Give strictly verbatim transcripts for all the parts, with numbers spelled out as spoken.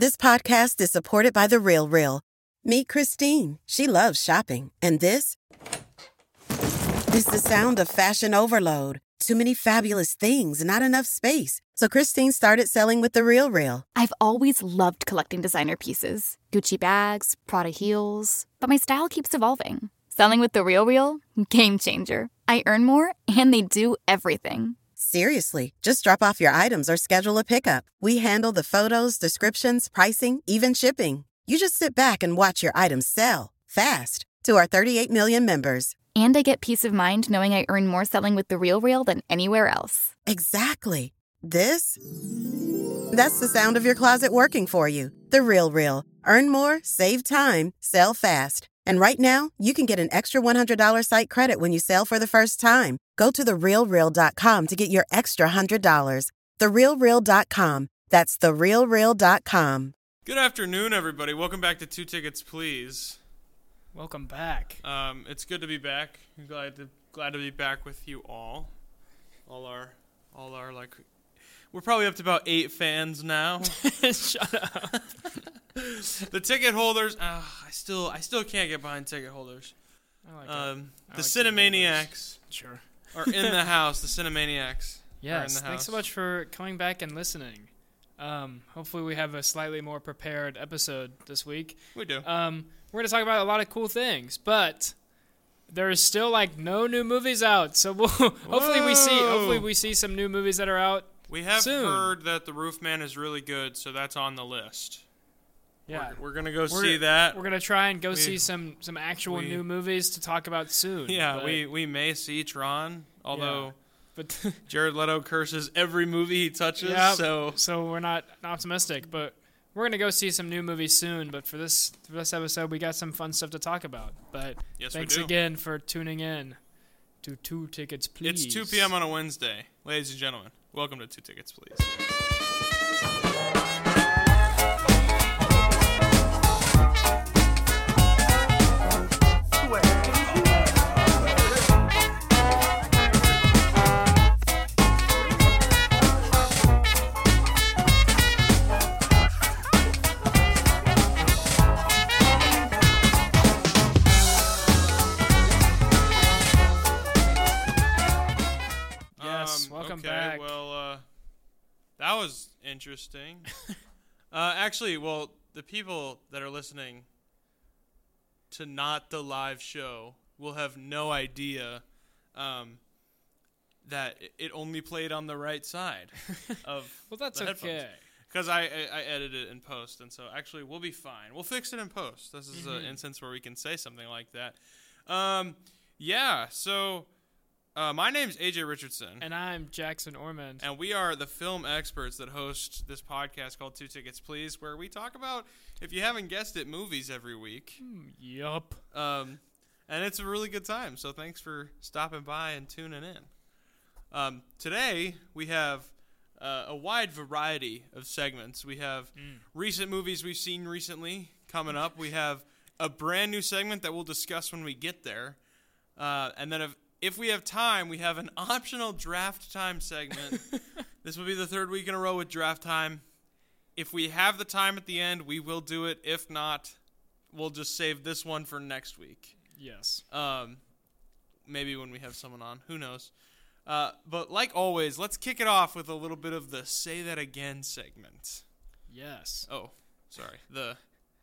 This podcast is supported by The Real Real. Meet Christine. She loves shopping. And this is the sound of fashion overload. Too many fabulous things, not enough space. So Christine started selling with The Real Real. I've always loved collecting designer pieces. Gucci bags, Prada heels. But my style keeps evolving. Selling with The Real Real? Game changer. I earn more, and they do everything. Seriously, just drop off your items or schedule a pickup. We handle the photos, descriptions, pricing, even shipping. You just sit back and watch your items sell fast to our thirty-eight million members. And I get peace of mind knowing I earn more selling with The Real Real than anywhere else. Exactly. This? That's the sound of your closet working for you. The Real Real. Earn more, save time, sell fast. And right now, you can get an extra one hundred dollars site credit when you sell for the first time. Go to the real real dot com to get your extra one hundred dollars. the real real dot com. That's the real real dot com. Good afternoon, everybody. Welcome back to Two Tickets, Please. Welcome back. Um, it's good to be back. I'm glad to glad to be back with you all. All our, all our like, we're probably up to about eight fans now. Shut up. The ticket holders, uh, I still, I still can't get behind ticket holders. I like Um, I the like Cinemaniacs Sure. are in the house. The Cinemaniacs are in Yes. the house. Thanks so much for coming back and listening. Um, hopefully we have a slightly more prepared episode this week. We do. Um, we're going to talk about a lot of cool things, but there is still like no new movies out. So we'll hopefully we see hopefully we see some new movies that are out. We have soon. heard that The Roofman is really good, so that's on the list. Yeah. We're, we're going to go We're- see that. We're going to try and go We- see some some actual we- new movies to talk about soon. Yeah, but, we, we may see Tron, although but Jared Leto curses every movie he touches, Yeah, so... so we're not optimistic, but we're gonna go see some new movies soon. But for this for this episode, we got some fun stuff to talk about. But Yes, we thanks do. again for tuning in to Two Tickets, Please. It's two p.m. on a Wednesday. Ladies and gentlemen, welcome to Two Tickets, Please. Yes, Um, welcome okay, back. well, uh, that was interesting. uh, actually, well, the people that are listening to not the live show will have no idea um, that it- it only played on the right side of Well, that's the headphones. okay. Because I, I, I edited it in post, and so actually we'll be fine. We'll fix it in post. This is Mhm. an instance where we can say something like that. Um, yeah, so uh, my name's A J Richardson, And I'm Jackson Ormond. and we are the film experts that host this podcast called Two Tickets Please, where we talk about, if you haven't guessed it, movies every week. Yup. Um, and it's a really good time, so thanks for stopping by and tuning in. Um, today, we have uh, a wide variety of segments. We have Mm. recent movies we've seen recently coming up. We have a brand new segment that we'll discuss when we get there. Uh, and then if, if we have time, we have an optional draft time segment. This will be the third week in a row with draft time. If we have the time at the end, we will do it. If not, we'll just save this one for next week. Yes. Um, maybe when we have someone on. Who knows? Uh, but like always, let's kick it off with a little bit of the Say That Again segment. Yes. Oh, sorry. The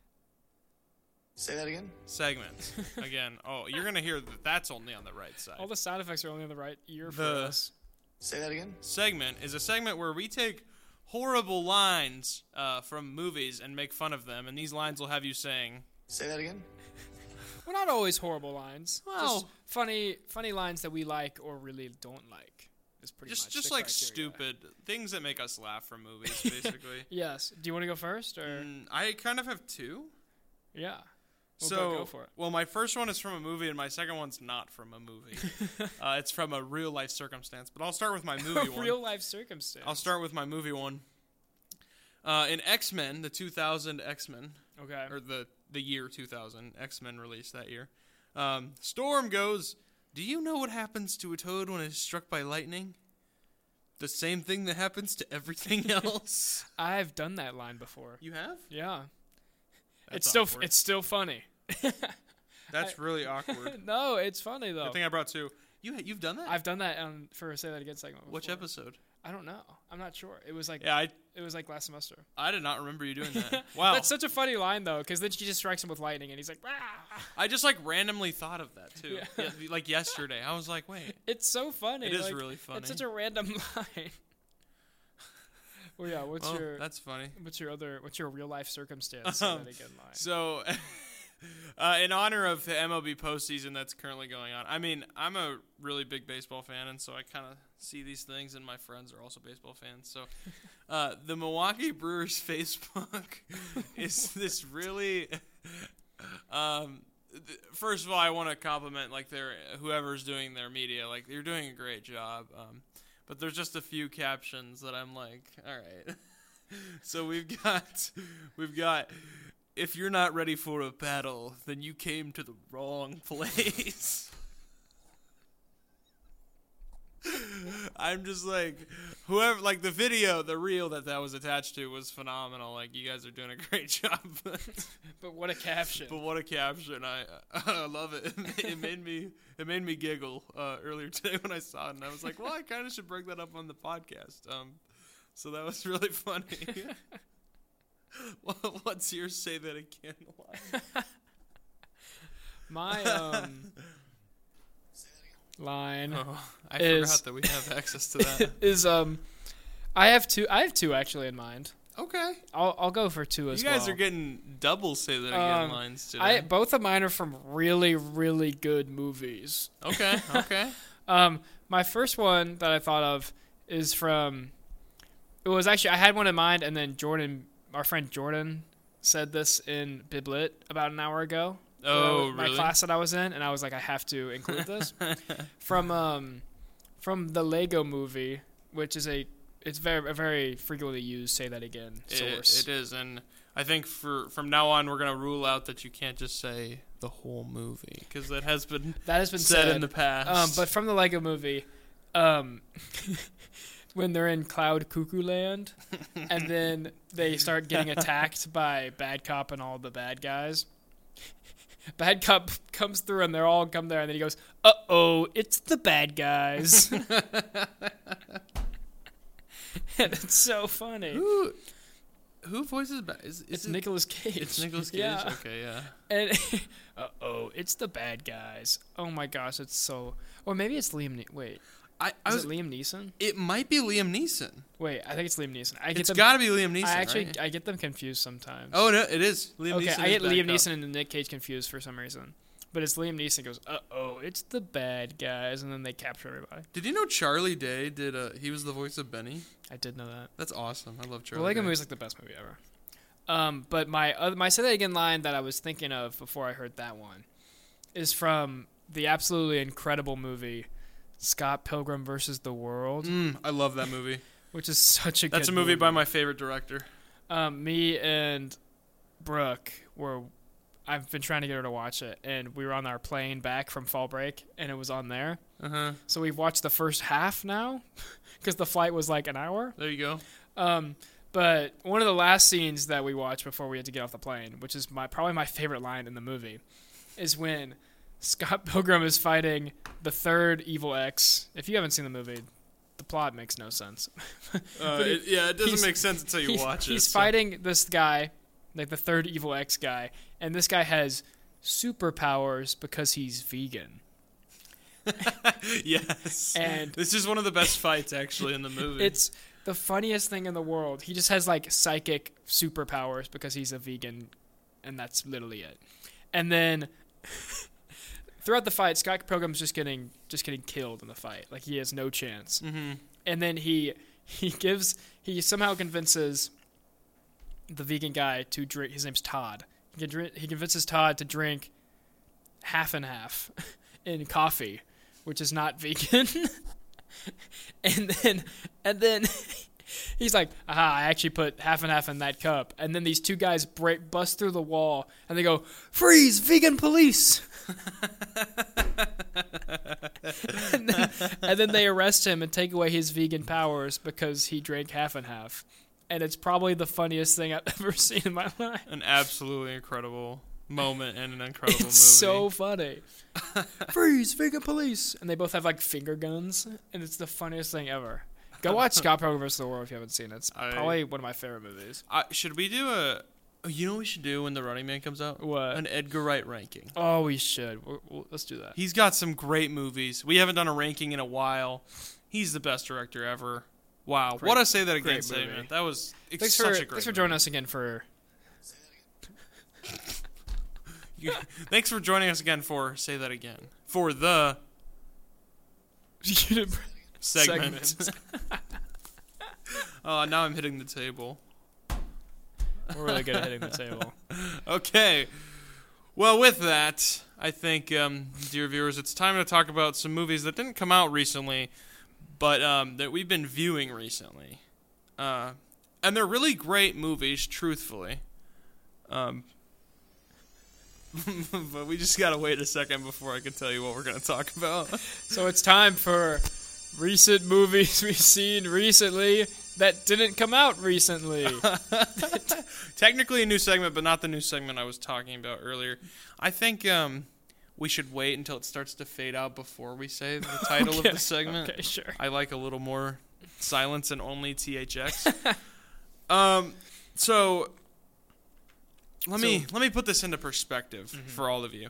Say that again? segment. Again. Oh, you're going to hear that that's only on the right side. All the sound effects are only on the right ear for The- us. Say that again? Segment is a segment where we take horrible lines uh, from movies and make fun of them, and these lines will have you saying, Say that again? Well, not always horrible lines. Well- just funny, funny lines that we like or really don't like. Is pretty just much just the like criteria. stupid things that make us laugh from movies, basically. Yes. Do you want to go first, or Mm, I kind of have two. yeah? We'll so, go, go for it. well, my first one is from a movie, and my second one's not from a movie. uh, it's from a real life circumstance. But I'll start with my movie one. Real life circumstance. I'll start with my movie one. Uh, in X-Men, the two thousand X-Men, Okay. or the the year two thousand, X-Men released that year. Um, Storm goes, "Do you know what happens to a toad when it is struck by lightning?" the same thing that happens to everything else. I've done that line before. You have? Yeah. That's it's still awkward. it's still funny. That's really awkward. No, it's funny though. I think I brought two. You you've done that? I've done that um, for a Say That Again segment. Which before. episode? I don't know. I'm not sure. It was like Yeah, I it was like last semester. I did not remember you doing that. Wow. That's such a funny line though, because then she just strikes him with lightning, and he's like, "Ah!" I just like randomly thought of that too. Yeah. Yeah, like yesterday. I was like, wait. It's so funny. It is like, really funny. It's such a random line. Well, yeah. What's Well, your that's funny. what's your other what's your real life circumstance? Say Um, that again line. So, uh, in honor of the M L B postseason that's currently going on, I mean, I'm a really big baseball fan, and so I kind of see these things, and my friends are also baseball fans. So, uh, the Milwaukee Brewers Facebook is this really. Um, th- first of all, I want to compliment like their whoever's doing their media. Like, you're doing a great job. Um, but there's just a few captions that I'm like, all right. So we've got, we've got. If you're not ready for a battle, then you came to the wrong place. I'm just like, whoever, like the video, the reel that that was attached to was phenomenal. Like, you guys are doing a great job. But what a caption. But what a caption! I I love it. It made me it made me giggle uh, earlier today when I saw it, and I was like, well, I kind of should bring that up on the podcast. Um, so that was really funny. What's your Say That Again line? My um line Oh, I is- forgot that we have access to that. is um I have two I have two actually in mind. Okay. I'll I'll go for two You as guys well. are getting double Say That Again Um, lines today. I both of mine are from really really good movies. okay, okay. Um, my first one that I thought of is from. It was actually I had one in mind, and then Jordan, our friend Jordan, said this in Biblit about an hour ago. Oh, Uh, my really? class that I was in, and I was like, I have to include this from um, from the Lego Movie, which is a it's very a very frequently used Say That Again source. It, it is, and I think for from now on we're gonna rule out that you can't just say the whole movie because that has been That has been said, said in the past. Um, but from the Lego Movie, um, when they're in Cloud Cuckoo Land, and then they start getting attacked by Bad Cop and all the bad guys. Bad Cop comes through and they're all come there, and then he goes, "Uh oh, it's the bad guys." And it's so funny. who who voices ba- is, is It's it, Nicolas Cage. It's Nicolas Cage. Yeah. Okay, yeah. And uh oh, it's the bad guys. Oh my gosh, it's so. Or maybe it's Liam. Ne- Wait, I, I is was. it Liam Neeson? It might be Liam Neeson. Wait, I think it's Liam Neeson. I get It's them, got to be Liam Neeson. I actually right? I get them confused sometimes. Oh no, it is Liam okay. Neeson. I is get Bad Liam Cop. Neeson and Nick Cage confused for some reason, but it's Liam Neeson goes, "Uh oh, it's the bad guys," and then they capture everybody. Did you know Charlie Day did? Uh, he was the voice of Benny. I did know that. That's awesome. I love Charlie. The Lego Day. movie is like the best movie ever. Um, but my other, my Say That Again line that I was thinking of before I heard that one is from the absolutely incredible movie Scott Pilgrim versus the World, Mm, I love that movie. which is such a That's good a movie by my favorite director. Um, me and Brooke were. I've been trying to get her to watch it, and we were on our plane back from fall break, and it was on there. Uh huh. So we've watched the first half now, because the flight was like an hour. There you go. Um, but one of the last scenes that we watched before we had to get off the plane, which is my probably my favorite line in the movie, is when Scott Pilgrim is fighting the third evil X. If you haven't seen the movie, the plot makes no sense. Uh, But he- it, yeah, it doesn't he's- make sense until you he's, watch it. He's so- fighting this guy, like the third evil X guy, and this guy has superpowers because he's vegan. Yes. And this is one of the best fights actually in the movie. it's the funniest thing in the world. He just has like psychic superpowers because he's a vegan, and that's literally it. And then throughout the fight, Scott Pilgrim's just getting just getting killed in the fight. Like he has no chance. Mhm. And then he he gives he somehow convinces the vegan guy to drink. His name's Todd. He, can drink, he convinces Todd to drink half and half in coffee, which is not vegan. and then and then he's like, aha, I actually put half and half in that cup. And then these two guys break bust through the wall and they go, freeze, vegan police. and, then, and then they arrest him and take away his vegan powers because he drank half and half. And it's probably the funniest thing I've ever seen in my life. An absolutely incredible moment and an incredible It's movie. so funny. Freeze, vegan police! And they both have like finger guns, and it's the funniest thing ever. Go watch Scott Pilgrim versus the World if you haven't seen it. It's I- probably one of my favorite movies. Uh, should we do a? oh, You know what we should do when The Running Man comes out? What? An Edgar Wright ranking. Oh, we should. We're, we'll, let's do that. He's got some great movies. We haven't done a ranking in a while. He's the best director ever. Wow, Great- what a say that again great statement. movie. That was it's Thanks such for a great. thanks for movie. joining us again for. You- thanks for joining us again for say that again for the segment. Segment. Oh, now I'm hitting the table. We're really good at hitting the table. Okay. Well, with that, I think, um, dear viewers, it's time to talk about some movies that didn't come out recently, but um, that we've been viewing recently. Uh, and they're really great movies, truthfully. Um, but we just gotta wait a second before I can tell you what we're gonna talk about. So it's time for recent movies we've seen recently that didn't come out recently. Technically a new segment, but not the new segment I was talking about earlier. I think um, we should wait until it starts to fade out before we say the title Okay. of the segment. Okay, sure. I like a little more silence and only T H X. um, so let me let me put this into perspective Mm-hmm. for all of you.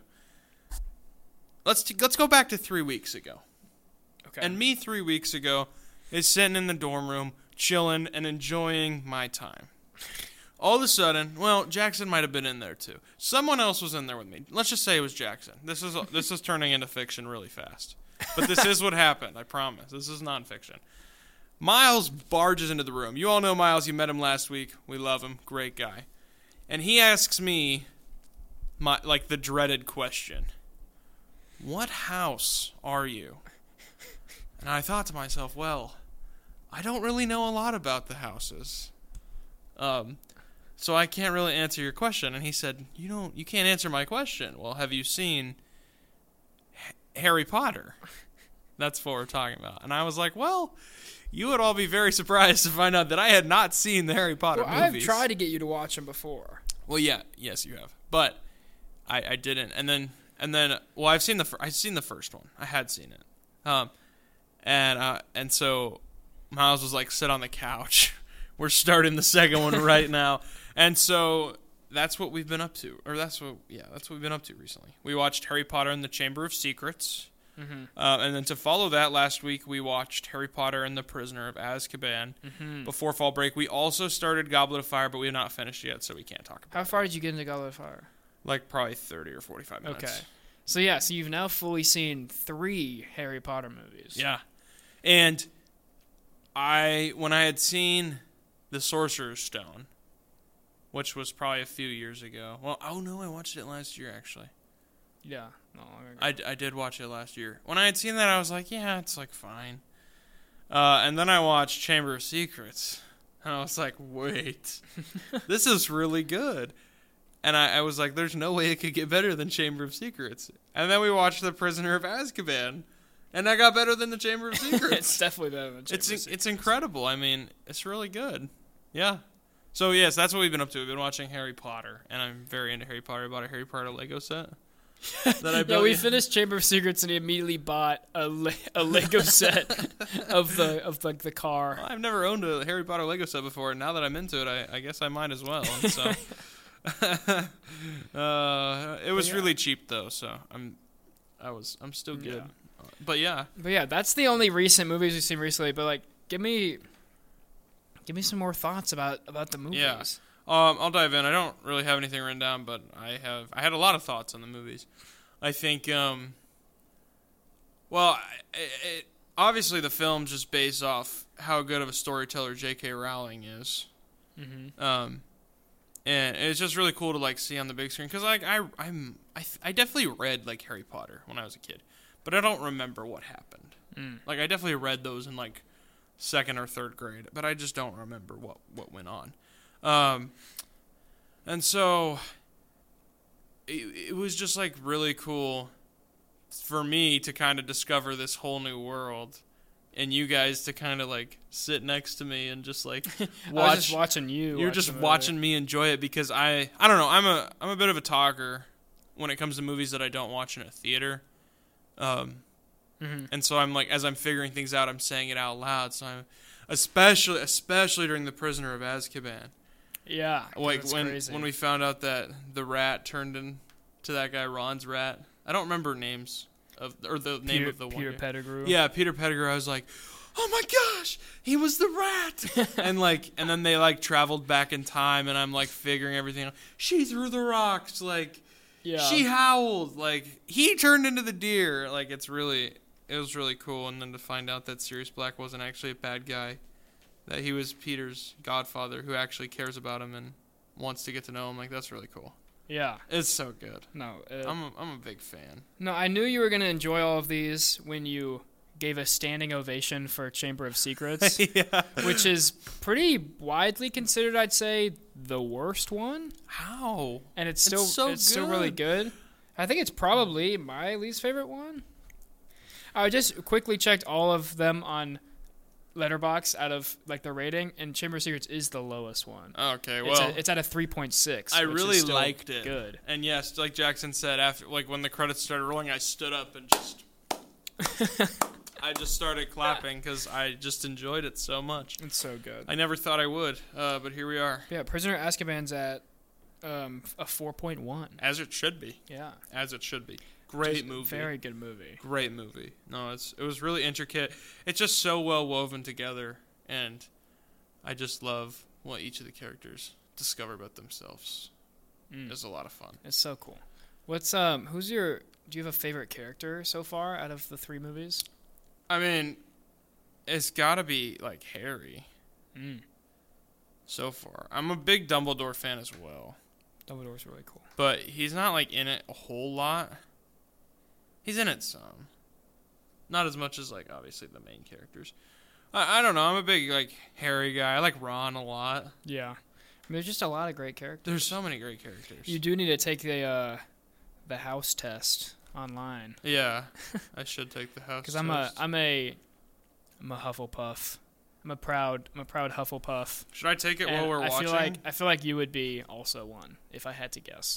Let's t- let's go back to three weeks ago. Okay. And me three weeks ago is sitting in the dorm room, chilling and enjoying my time. All of a sudden, well, Jackson might have been in there too. Someone else was in there with me. Let's just say it was Jackson. This is this is turning into fiction really fast. But this is what happened, I promise. This is nonfiction. Miles barges into the room. You all know Miles. You met him last week. We love him. Great guy. And he asks me, my like the dreaded question. What house are you? And I thought to myself, well, I don't really know a lot about the houses. Um, so I can't really answer your question. And he said, you don't, you can't answer my question. Well, have you seen H- Harry Potter? That's what we're talking about. And I was like, well, you would all be very surprised to find out that I had not seen the Harry Potter Well, I've movies. tried to get you to watch them before. Well, yeah, yes, you have, but I, I didn't. And then, and then, well, I've seen the, fir- I've seen the first one. I had seen it, um, and uh, and so Miles was like, "Sit on the couch. We're starting the second one right now." And so that's what we've been up to, or that's what, yeah, that's what we've been up to recently. We watched Harry Potter and the Chamber of Secrets, Mm-hmm. uh, and then to follow that, last week we watched Harry Potter and the Prisoner of Azkaban. Mm-hmm. Before fall break, we also started Goblet of Fire, but we have not finished yet, so we can't talk about it. How far did you get into Goblet of Fire? Like probably thirty or forty-five minutes. Okay. So yeah, so you've now fully seen three Harry Potter movies. Yeah. And I, when I had seen The Sorcerer's Stone, which was probably a few years ago. Well, oh no, I watched it last year actually. Yeah. Not long ago. I, d- I did watch it last year. When I had seen that, I was like, yeah, it's like fine. Uh, and then I watched Chamber of Secrets. And I was like, wait, this is really good. And I, I was like, there's no way it could get better than Chamber of Secrets. And then we watched The Prisoner of Azkaban. And that got better than The Chamber of Secrets. it's definitely better than Chamber It's of Secrets. it's incredible. I mean, it's really good. Yeah. So yes, that's what we've been up to. We've been watching Harry Potter, and I'm very into Harry Potter. I bought a Harry Potter Lego set that I Yeah, built. we finished Chamber of Secrets and he immediately bought a, Le- a Lego set of the of like the car. I've never owned a Harry Potter Lego set before, and now that I'm into it, I, I guess I might as well. And so, uh, it was yeah. really cheap though, so I'm, I was, I'm still good. Yeah. But yeah, But yeah, that's the only recent movies we've seen recently. But like, give me, give me some more thoughts about about the movies. Yeah. Um, I'll dive in. I don't really have anything written down, but I have. I had a lot of thoughts on the movies. I think. Um, well, it, it, obviously the film's just based off how good of a storyteller J K. Rowling is, Mm-hmm. um, and it's just really cool to like see on the big screen because like I I'm I th- I definitely read like Harry Potter when I was a kid, but I don't remember what happened. Mm. Like I definitely read those in like second or third grade, but I just don't remember what what went on. Um, and so it, it was just like really cool for me to kind of discover this whole new world, and you guys to kind of like sit next to me and just like watch. I was just watching you. You're watch just the movie. watching me enjoy it because I I don't know. I'm a I'm a bit of a talker when it comes to movies that I don't watch in a theater. Um, mm-hmm. and so I'm like, as I'm figuring things out, I'm saying it out loud. So I'm, especially especially during The Prisoner of Azkaban. Yeah, Like that's when crazy. when we found out that the rat turned into that guy Ron's rat. I don't remember names of or the name Peter, of the Peter one. Pettigrew. Yeah, Peter Pettigrew. I was like, oh my gosh, he was the rat. and like, and then they like traveled back in time, and I'm like figuring everything out. She threw the rocks. Like, yeah. she howled. Like, he turned into the deer. Like, it's really, it was really cool. And then to find out that Sirius Black wasn't actually a bad guy, that he was Peter's godfather who actually cares about him and wants to get to know him. Like, that's really cool. Yeah. It's so good. No. Uh, I'm a, I'm a big fan. no, I knew you were gonna enjoy all of these when you gave a standing ovation for Chamber of Secrets, yeah. which is pretty widely considered, I'd say, the worst one. How? And it's It's still so it's still really good. good. I think it's probably my least favorite one. I just quickly checked all of them on Letterboxd out of like the rating, and Chamber of Secrets is the lowest one. Okay, It's, well, a, it's at a three point six. I which really is still liked it. Good. And yes, like Jackson said, after like when the credits started rolling, I stood up and just I just started clapping because I just enjoyed it so much. It's so good. I never thought I would, uh, but here we are, Yeah, Prisoner of Azkaban's at um, a four point one. as it should be, Yeah. as it should be. Great Just movie, Very good movie. great movie. No, it's it was really intricate. It's just so well woven together, and I just love what each of the characters discover about themselves. Mm. It's a lot of fun. It's so cool. What's um? Who's your? Do you have a favorite character so far out of the three movies? I mean, it's got to be like Harry. Mm. So far, I'm a big Dumbledore fan as well, Dumbledore's really cool. but he's not like in it a whole lot. He's in it some, not as much as like obviously the main characters. I, I don't know. I'm a big like Harry guy. I like Ron a lot. Yeah. I mean, there's just a lot of great characters. There's so many great characters. You do need to take the uh, the house test online Yeah, I should take the house because I'm a test. I'm a I'm a Hufflepuff. I'm a proud I'm a proud Hufflepuff. Should I take it And while we're I watching? feel like I feel like you would be also one if I had to guess.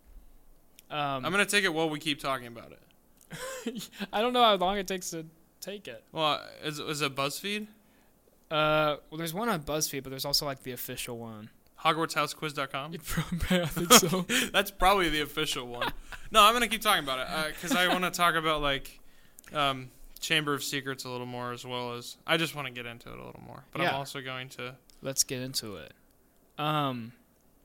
Um, I'm gonna take it while we keep talking about it. I don't know how long it takes to take it. Well, is is it BuzzFeed? Uh, well, there's one on BuzzFeed, but there's also like the official one. Hogwarts House Quiz dot com? I think so. That's probably the official one. No, I'm gonna keep talking about it because I want to talk about like um, Chamber of Secrets a little more, as well as I just want to get into it a little more. But I'm Yeah. also going to. Let's get into it. Um.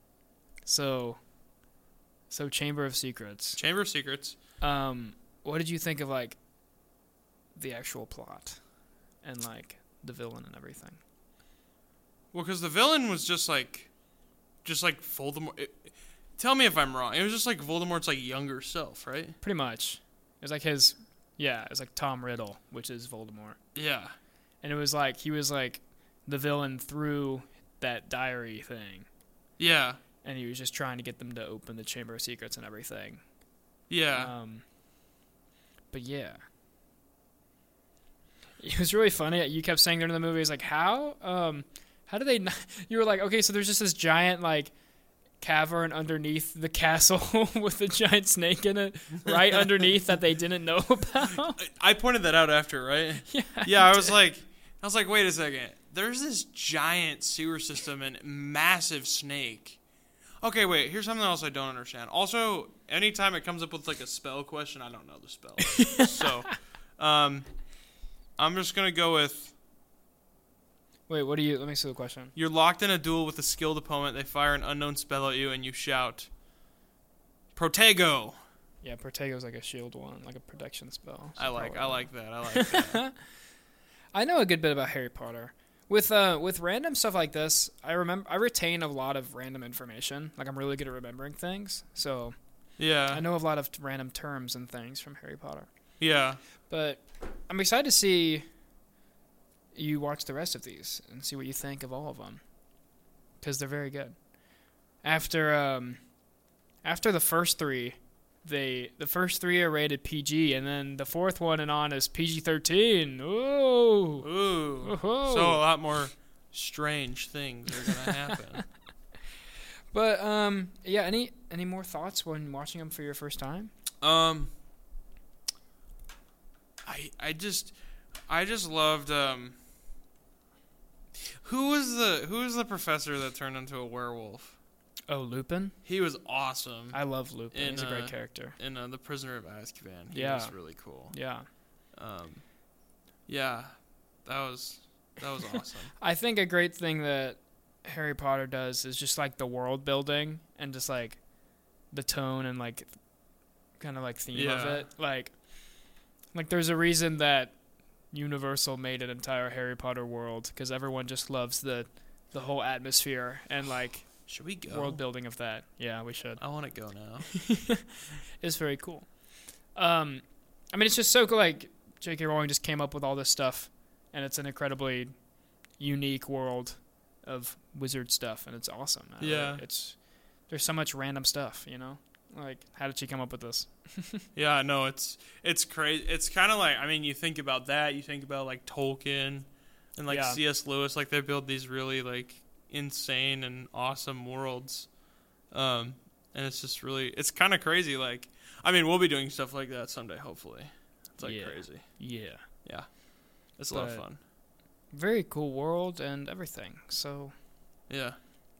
So. So Chamber of Secrets. Chamber of Secrets. Um. What did you think of like the actual plot and like the villain and everything? Well, because the villain was just like, just like Voldemort. It, tell me if I'm wrong. It was just like Voldemort's like younger self, right? Pretty much. It was like his. Yeah, it was like Tom Riddle, which is Voldemort. Yeah. And it was like he was like the villain through that diary thing, Yeah. and he was just trying to get them to open the Chamber of Secrets and everything. Yeah. Um, but yeah, it was really funny. You kept saying during the movie, "Is like how, um, how do they?" Not, you were like, "Okay, so there's just this giant like cavern underneath the castle with a giant snake in it, right underneath that they didn't know about." I pointed that out after, right? Yeah. Yeah, I was like, I was like, wait a second. There's this giant sewer system and massive snake. Okay, wait. Here's something else I don't understand. Also, anytime it comes up with like a spell question, I don't know the spell. So, um, I'm just gonna go with Wait, what do you? Let me see the question. you're locked in a duel with a skilled opponent. They fire an unknown spell at you, and you shout, "Protego!" Yeah, Protego's like a shield one, like a protection spell. So I like, probably I not. like that. I like that. I know a good bit about Harry Potter. With uh with random stuff like this, I remember I retain a lot of random information. Like I'm really good at remembering things. So Yeah, I know a lot of t- random terms and things from Harry Potter. yeah. But I'm excited to see you watch the rest of these and see what you think of all of them, because they're very good. After um after the first three, they the first three are rated P G, and then the fourth one and on is P G thirteen. Ooh, Ooh, Whoa. so a lot more strange things are gonna happen. But um, yeah. Any any more thoughts when watching them for your first time? Um, I I just I just loved um. Who was the who was the professor that turned into a werewolf? Oh, Lupin. He was awesome. I love Lupin. In, He's a great uh, character. In uh, The Prisoner of Azkaban. He Yeah. was really cool. Yeah. Um, yeah, that was that was awesome. I think a great thing that Harry Potter does is just like the world building and just like the tone and like kind of like theme of Yeah. it. Like, like there's a reason that Universal made an entire Harry Potter world because everyone just loves the the whole atmosphere and like Should we go? world building of that. Yeah, we should. I want to go now. It's very cool. Um, I mean, it's just so cool. Like J K. Rowling just came up with all this stuff, and it's an incredibly unique world of wizard stuff, and it's awesome. I really- Yeah. it's there's so much random stuff, you know. Like, how did she come up with this? Yeah, no, it's it's crazy. It's kind of like, I mean, you think about that, you think about like Tolkien and like Yeah. C S. Lewis, like they build these really like insane and awesome worlds, um, and it's just really, it's kind of crazy. Like, I mean, we'll be doing stuff like that someday, hopefully. It's like Yeah. crazy. Yeah, Yeah, it's a lot of But- fun. very cool world and everything. So Yeah,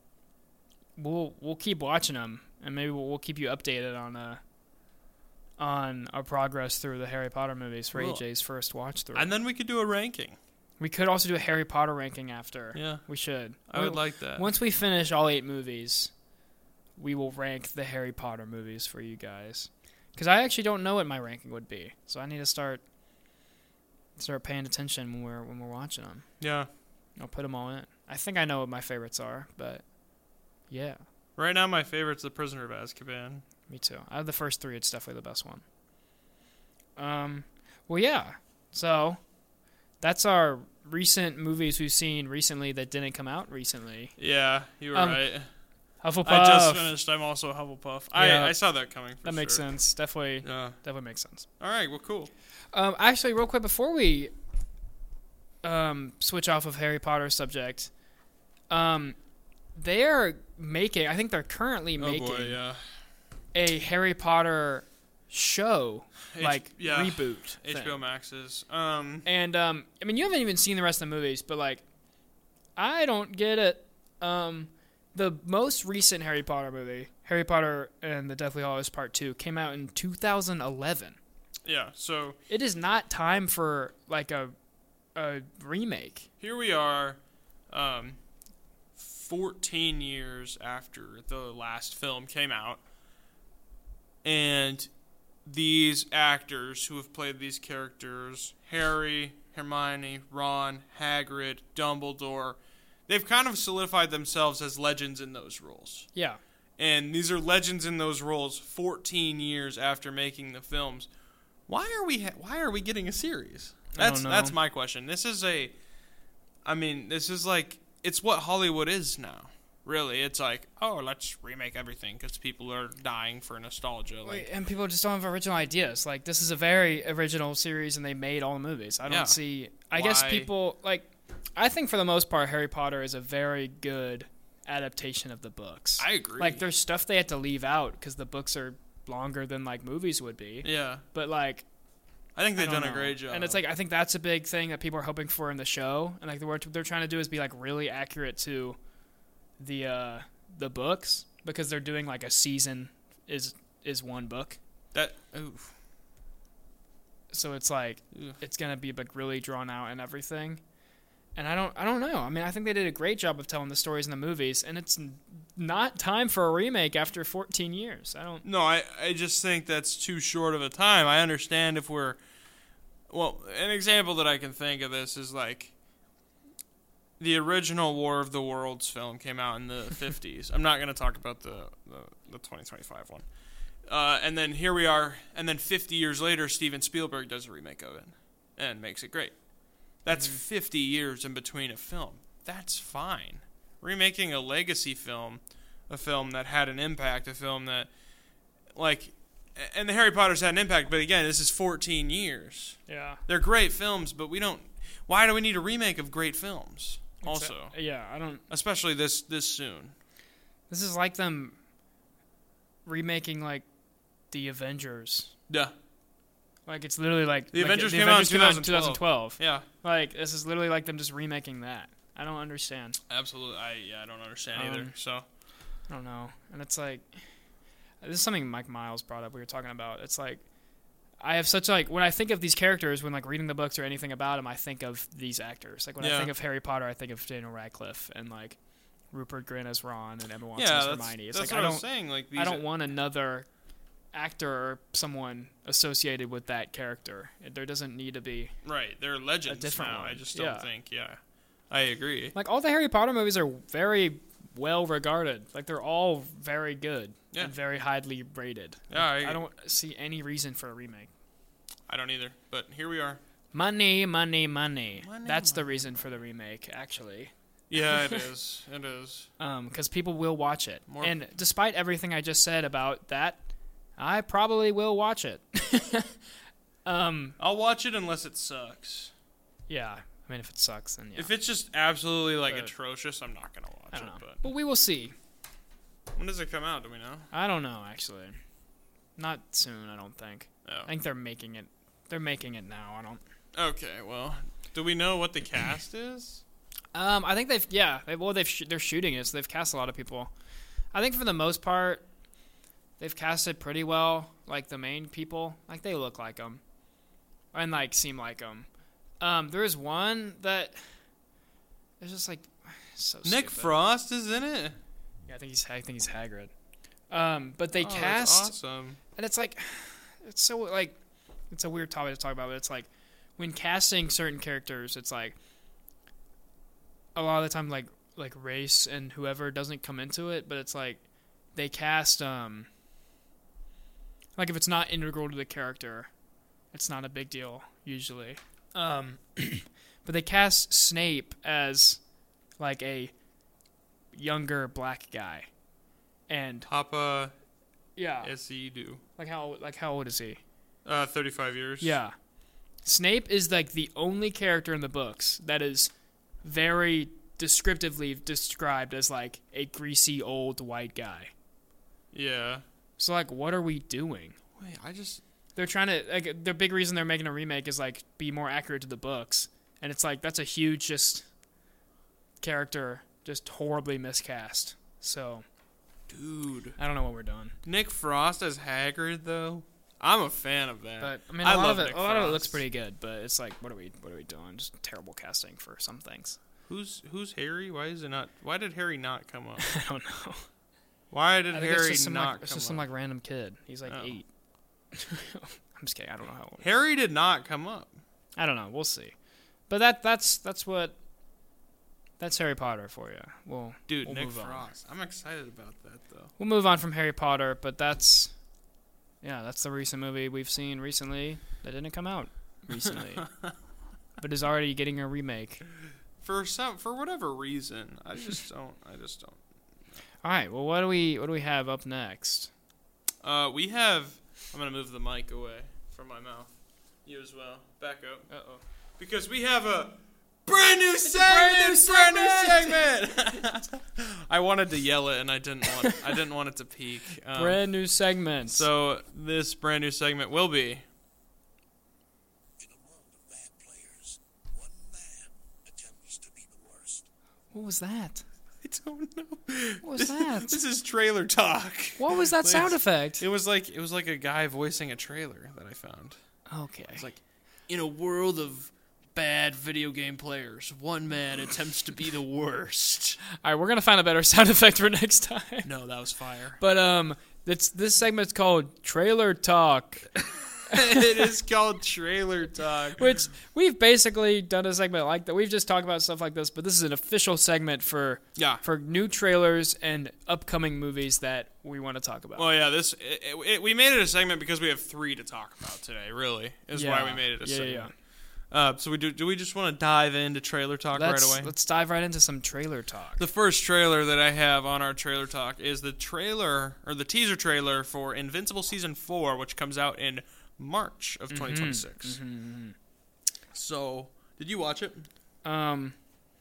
we'll we'll keep watching them, and maybe we'll, we'll keep you updated on uh on our progress through the Harry Potter movies for Cool. A J's first watch through. and then we could do a ranking. We could also do a Harry Potter ranking after. Yeah, We should. I would We'll- like that. Once we finish all eight movies, we will rank the Harry Potter movies for you guys. Because I actually don't know what my ranking would be, so I need to start start paying attention when we're when we're watching them. Yeah, I'll put them all in. I think I know what my favorites are, but yeah, right now my favorite's The Prisoner of Azkaban. me too. Out of the first three, it's definitely the best one. Um, well, yeah. So that's our recent movies we've seen recently that didn't come out recently. Yeah, you were Um, right. Hufflepuff. I just finished. I'm also a Hufflepuff. Yeah. I, I saw that coming. For That makes sure. sense. Definitely, Yeah. definitely makes sense. All right. Well, cool. Um, actually, real quick before we um, switch off of Harry Potter subject, um, they are making. I think they're currently making Oh boy. Yeah. a Harry Potter show, H- like yeah. reboot. H B O thing. Max's. Um. And um, I mean, you haven't even seen the rest of the movies, but like, I don't get it. Um, the most recent Harry Potter movie, Harry Potter and the Deathly Hallows Part Two, came out in two thousand eleven. Yeah. So It is not time for like a a remake. here we are, um, fourteen years after the last film came out, and these actors who have played these characters, Harry, Hermione, Ron, Hagrid, Dumbledore, they've kind of solidified themselves as legends in those roles. Yeah. And these are legends in those roles fourteen years after making the films. Why are we ha- why are we getting a series? I That's don't know. that's my question. This is a I mean, this is like it's what Hollywood is now. Really, it's like, oh, let's remake everything cuz people are dying for nostalgia like And people just don't have original ideas. Like, this is a very original series, and they made all the movies. I don't Yeah. see. I guess Why- people like. I think for the most part, Harry Potter is a very good adaptation of the books. I agree. Like, there's stuff they had to leave out because the books are longer than like movies would be. Yeah. But like, I think I they've don't done a know. great job. And it's like I think that's a big thing that people are hoping for in the show. And like what they're trying to do is be like really accurate to the uh, the books because they're doing like a season is is one book. that oof. So it's like Ugh. it's gonna be like really drawn out and everything. And I don't I don't know. I mean, I think they did a great job of telling the stories in the movies, and it's n- not time for a remake after fourteen years. I don't. No, I, I just think that's too short of a time. I understand if we're... Well, an example that I can think of this is like the original War of the Worlds film came out in the fifties. I'm not going to talk about the, the, the twenty twenty-five one. Uh, and then here we are, and then fifty years later, Steven Spielberg does a remake of it and makes it great. That's fifty years in between a film. That's fine. Remaking a legacy film, a film that had an impact, a film that, like, and the Harry Potter's had an impact, but again, this is fourteen years. Yeah. They're great films, but we don't. Why do we need a remake of great films? Also, Exa- yeah, I don't. especially this this soon. This is like them remaking like the Avengers. Yeah, Like it's literally like The like, Avengers the came out in Avengers twenty twelve. twenty twelve. yeah, Like this is literally like them just remaking that. I don't understand. absolutely. I yeah, I don't understand Um, either. So I don't know. And it's like this is something Mike Miles brought up. We were talking about. It's like I have such like when I think of these characters, when like reading the books or anything about them, I think of these actors. Like when Yeah. I think of Harry Potter, I think of Daniel Radcliffe and like Rupert Grint as Ron and Emma Watson yeah, as that's, Hermione. It's that's like what I I don't was saying. Like these I don't want another actor or someone associated with that character. There doesn't need to be right. They're legends different now. one. I just don't Yeah. think. Yeah, I agree. like all the Harry Potter movies are very well regarded. Like they're all very good Yeah. and very highly rated. Yeah, Like, I- I don't see any reason for a remake. I don't either. But here we are. Money, money, money. Money, That's the money. reason for the remake, actually. Yeah, it is. It is. Um, because people will watch it. More- And despite everything I just said about that, I probably will watch it. um, I'll watch it unless it sucks. yeah. I mean, if it sucks, then yeah. If it's just absolutely like But- atrocious, I'm not gonna watch I don't it. know. But But we will see. when does it come out? Do we know? I don't know, actually. Not soon, I don't think. Oh. I think they're making it. They're making it now. I don't. Okay. Well, do we know what the cast is? Um, I think they've yeah. They, well, they've sh- they're shooting it, so they've cast a lot of people. I think for the most part, they've casted pretty well. Like the main people, like they look like them, and like seem like them. Um, there is one that it's just like so. Nick stupid. Frost is in it. Yeah, I think he's I think he's Hagrid. Um, but they Oh, that's cast awesome. and it's like it's so like it's a weird topic to talk about, but it's like when casting certain characters, it's like a lot of the time like like race and whoever doesn't come into it, but it's like they cast um like if it's not integral to the character, it's not a big deal usually. Um but they cast Snape as like a younger black guy. And Papa yeah, S E do. like how like how old is he? Uh, thirty-five years. Yeah. Snape is like the only character in the books that is very descriptively described as like a greasy old white guy. Yeah. So like what are we doing? Wait, I just. They're trying to like the big reason they're making a remake is like be more accurate to the books. And it's like that's a huge just character just horribly miscast. So Dude. I don't know what we're doing. Nick Frost as Hagrid, though? I'm a fan of that. But I mean a I lot love of it Nick a lot of it Frost. looks pretty good, but it's like what are we what are we doing? Just terrible casting for some things. Who's who's Harry? Why is it not? Why did Harry not come up? I don't know. Why did I think it's Harry just some, not like, it's come just up? some like random kid. He's like Oh. eight. I'm just kidding. I don't know how old. Harry did not come up. I don't know. We'll see. But that that's that's what that's Harry Potter for you. We'll Dude, we'll Nick move on. Frost. I'm excited about that though. We'll move on from Harry Potter, but that's yeah, that's the recent movie we've seen recently that didn't come out recently, but is already getting a remake. For some, for whatever reason, I just don't. I just don't. All right. Well, what do we what do we have up next? Uh, we have. I'm gonna move the mic away from my mouth. You as well. Back up. Uh oh. Because we have a brand new segment. Brand new segment. I wanted to yell it, and I didn't want. I didn't want it to peak. Um, Brand new segment. So this brand new segment will be. In a world of bad players, one man attempts to be the worst. What was that? I don't know. What was This- that? This is trailer talk. What was that sound effect? It was like it was like a guy voicing a trailer that I found. Okay. It's like, in a world of bad video game players, one man attempts to be the worst. All right, we're gonna find a better sound effect for next time. No, that was fire. But um, it's this segment's called Trailer Talk, It is called trailer talk. which we've basically done a segment like that. We've just talked about stuff like this, but this is an official segment for Yeah. for new trailers and upcoming movies that we want to talk about. Well, yeah, this it, it, we made it a segment because we have three to talk about today. Really, is why Yeah. we made it a Yeah, yeah, segment. Uh, so we do. Do we just want to dive into trailer talk Let's, right away? let's dive right into some trailer talk. The first trailer that I have on our trailer talk is the trailer or the teaser trailer for Invincible season four, which comes out in March of twenty twenty-six. Mm-hmm, mm-hmm. So, did you watch it? Um,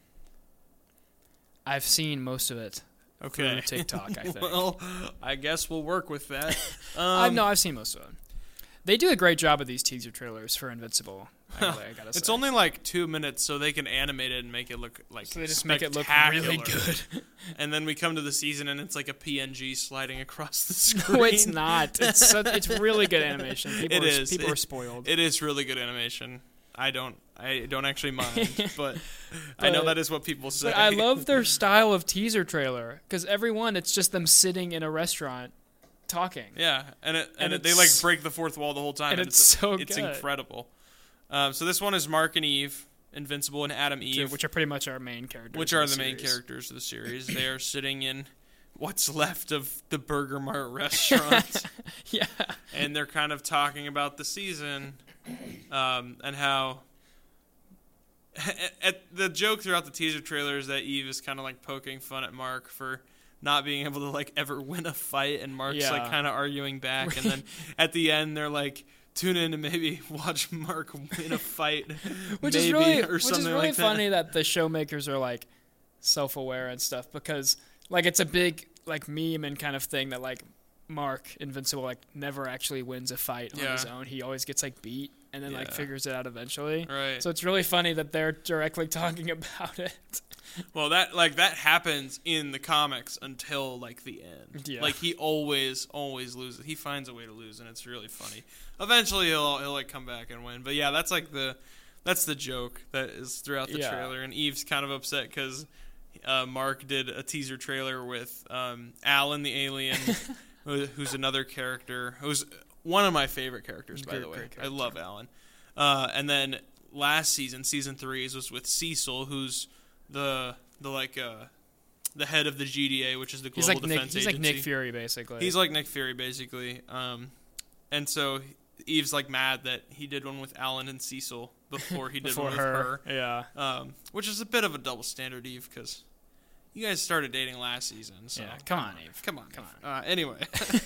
I've seen most of it Okay. through TikTok, I think. Well, I guess we'll work with that. Um, I no, I've seen most of it. They do a great job of these teaser trailers for Invincible. I, gotta- I gotta say. It's only like two minutes, so they can animate it and make it look like so they just make it look spectacular. really good. And then we come to the season, and it's like a P N G sliding across the screen. No, it's not. It's so, it's really good animation. People It are, is. People It- are spoiled. It is really good animation. I don't. I don't actually mind, but, I know But- that is what people say. But I love their style of teaser trailer because every one, it's just them sitting in a restaurant talking. Yeah, and it, and, And it, they like it's- break the fourth wall the whole time, and and, it's so it's good. incredible. Um, so this one is Mark and Eve, Invincible and Adam Eve, Which are pretty much our main characters. which in are the main series. characters of the series. They are sitting in what's left of the Burger Mart restaurant, Yeah. and they're kind of talking about the season um, and how. At the joke throughout the teaser trailer is that Eve is kind of like poking fun at Mark for not being able to like ever win a fight, and Mark's Yeah. like kind of arguing back, and then at the end they're like, tune in to maybe watch Mark win a fight, Which maybe, is really, or which something is really like funny that. the showmakers are like self-aware and stuff because like it's a big like meme and kind of thing that like Mark Invincible like never actually wins a fight on Yeah. his own. He always gets like beat and then like Yeah. figures it out eventually. that. Right. So it's really funny that they're directly talking about it. Well, that like that happens in the comics until like the end. Yeah. Like he always, always loses. He finds a way to lose, and it's really funny. Eventually, he'll he'll like come back and win. But yeah, that's like the that's the joke that is throughout the Yeah. trailer. And Eve's kind of upset because uh, Mark did a teaser trailer with um, Alan the alien, who- who's another character, who's one of my favorite characters, by Great- the way. great I character. love Alan. Uh, and then last season, season three, was with Cecil, who's the the like uh, the head of the G D A, which is the He's Global like Nick, Defense he's like Agency. Nick Fury basically. He's like Nick Fury, basically. Um, and so Eve's like mad that he did one with Alan and Cecil before he did before one with her. her. Yeah. Um, which is a bit of a double standard, Eve, because you guys started dating last season. So Yeah. Come on, Eve. come on, Come Eve. Uh, anyway,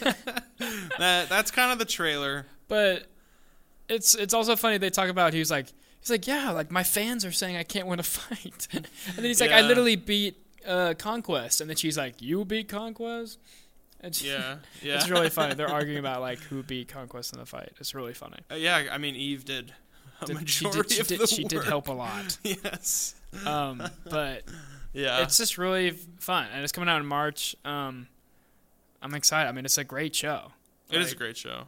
that that's kind of the trailer. But it's it's also funny they talk about he's like he's like yeah like my fans are saying I can't win a fight and then he's like I Yeah. literally beat uh, Conquest and then she's like you beat Conquest and she, Yeah, yeah. it's really funny they're arguing about like who beat Conquest in the fight. It's really funny. Uh, yeah, I mean Eve did a Did- she majority did she of did, the she did work. help a lot. Yes. Um, but Yeah. it's just really fun and it's coming out in March. Um, I'm excited. I mean it's a great show. It is a Like, great show.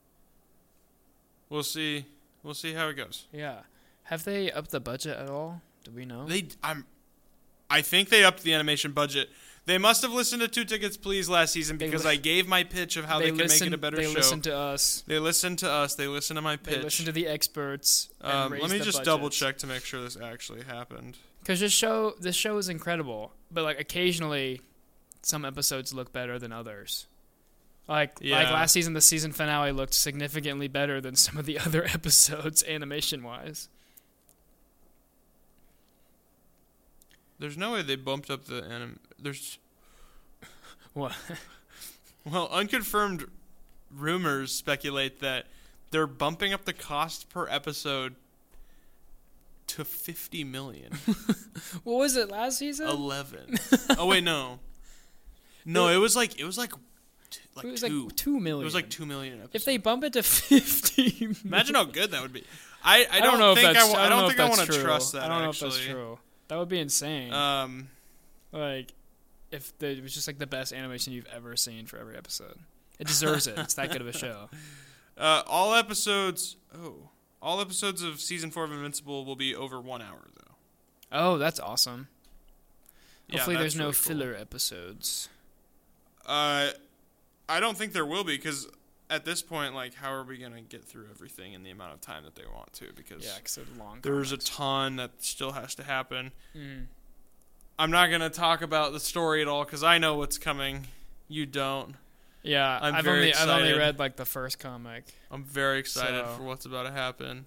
We'll see. We'll see how it goes. Yeah. Have they upped the budget at all? Do we know? They, I'm, I think they upped the animation budget. They must have listened to Two Tickets Please last season They because li- I gave my pitch of how they, can listen, make it a better they show. listen to us. they listened to us. They listened to my pitch. They listen to the experts. and um, raise let me the just budgets. double check to make sure this actually happened. Because this show, this show is incredible, but like occasionally, some episodes look better than others. Like like Yeah. last season, the season finale looked significantly better than some of the other episodes, animation wise. There's no way they bumped up the anim. There's What? well, unconfirmed rumors speculate that they're bumping up the cost per episode to fifty million. What was it last season? Eleven. Oh wait, no. No, it was like it was like t- like it was two. like two million. It was like two million an episode. If they bump it to fifty, Imagine how good that would be. I, I, I don't, don't know think if that's. I, wa- I don't don't know think if I that's want to true. trust that. I don't know actually. if that's true. That would be insane. Um, Like, if the, it was just like the best animation you've ever seen for every episode. It deserves it. It's that good of a show. uh, all episodes. Oh, all episodes of season four of Invincible will be over one hour though. Oh, that's awesome. Yeah, Hopefully that's there's no really cool. filler episodes. Uh, I don't think there will be because at this point, like, how are we gonna get through everything in the amount of time that they want to? Because Yeah, because they're long. there's a comics. ton that still has to happen. Mm. I'm not gonna talk about the story at all because I know what's coming. You don't. Yeah, I'm I've very only I've only excited. read like the first comic. I'm very excited So- for what's about to happen.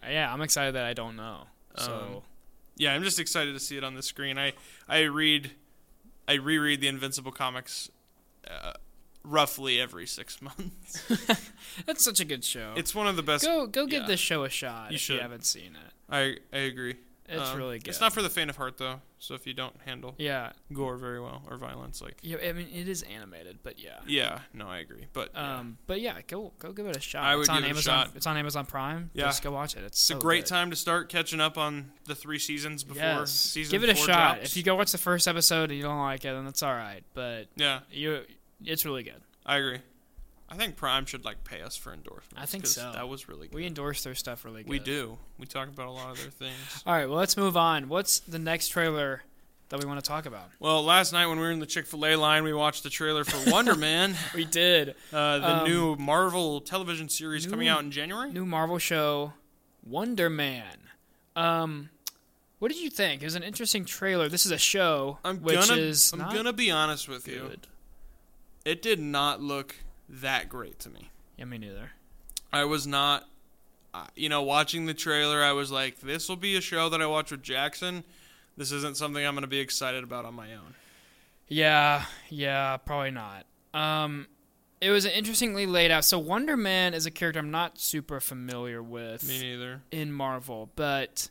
yeah, I'm excited that I don't know. So Um, Yeah, I'm just excited to see it on the screen. I I read, I reread the Invincible comics, uh, roughly every six months. that's such a good show. It's one of the best. go go give yeah. this show a shot You if should. you haven't seen it. I I agree. It's Um, really good. It's not for the faint of heart though. So if you don't handle Yeah, gore very well or violence, like yeah. I mean, it is animated, but yeah. yeah, no, I agree. But yeah. Um, but yeah, go go give it a shot. I it's would on give it a Amazon. shot. It's on Amazon Prime. Yeah. Just go watch it. It's it's so a great good. time to start catching up on the three seasons before Yes, season give it a four shot. drops. If you go watch the first episode and you don't like it, then that's all right. But yeah, you, it's really good. I agree. I think Prime should like pay us for endorsements. I think 'cause so. That was really good. We endorse their stuff really good. We do. We talk about a lot of their things. All right, well, let's move on. What's the next trailer that we want to talk about? Well, last night when we were in the Chick-fil-A line, we watched the trailer for Wonder Man, We did. uh, the Um, new Marvel television series new- coming out in January. New Marvel show, Wonder Man. Um, what did you think? It was an interesting trailer. This is a show, I'm which gonna, is I'm not gonna be honest with you. good. It did not look that great to me. Yeah, me neither. I was not, uh, you know, watching the trailer. I was like, this will be a show that I watch with Jackson. This isn't something I'm gonna be excited about on my own. Yeah, yeah, probably not. Um, it was interestingly laid out. So Wonder Man is a character I'm not super familiar with Me neither. in Marvel, but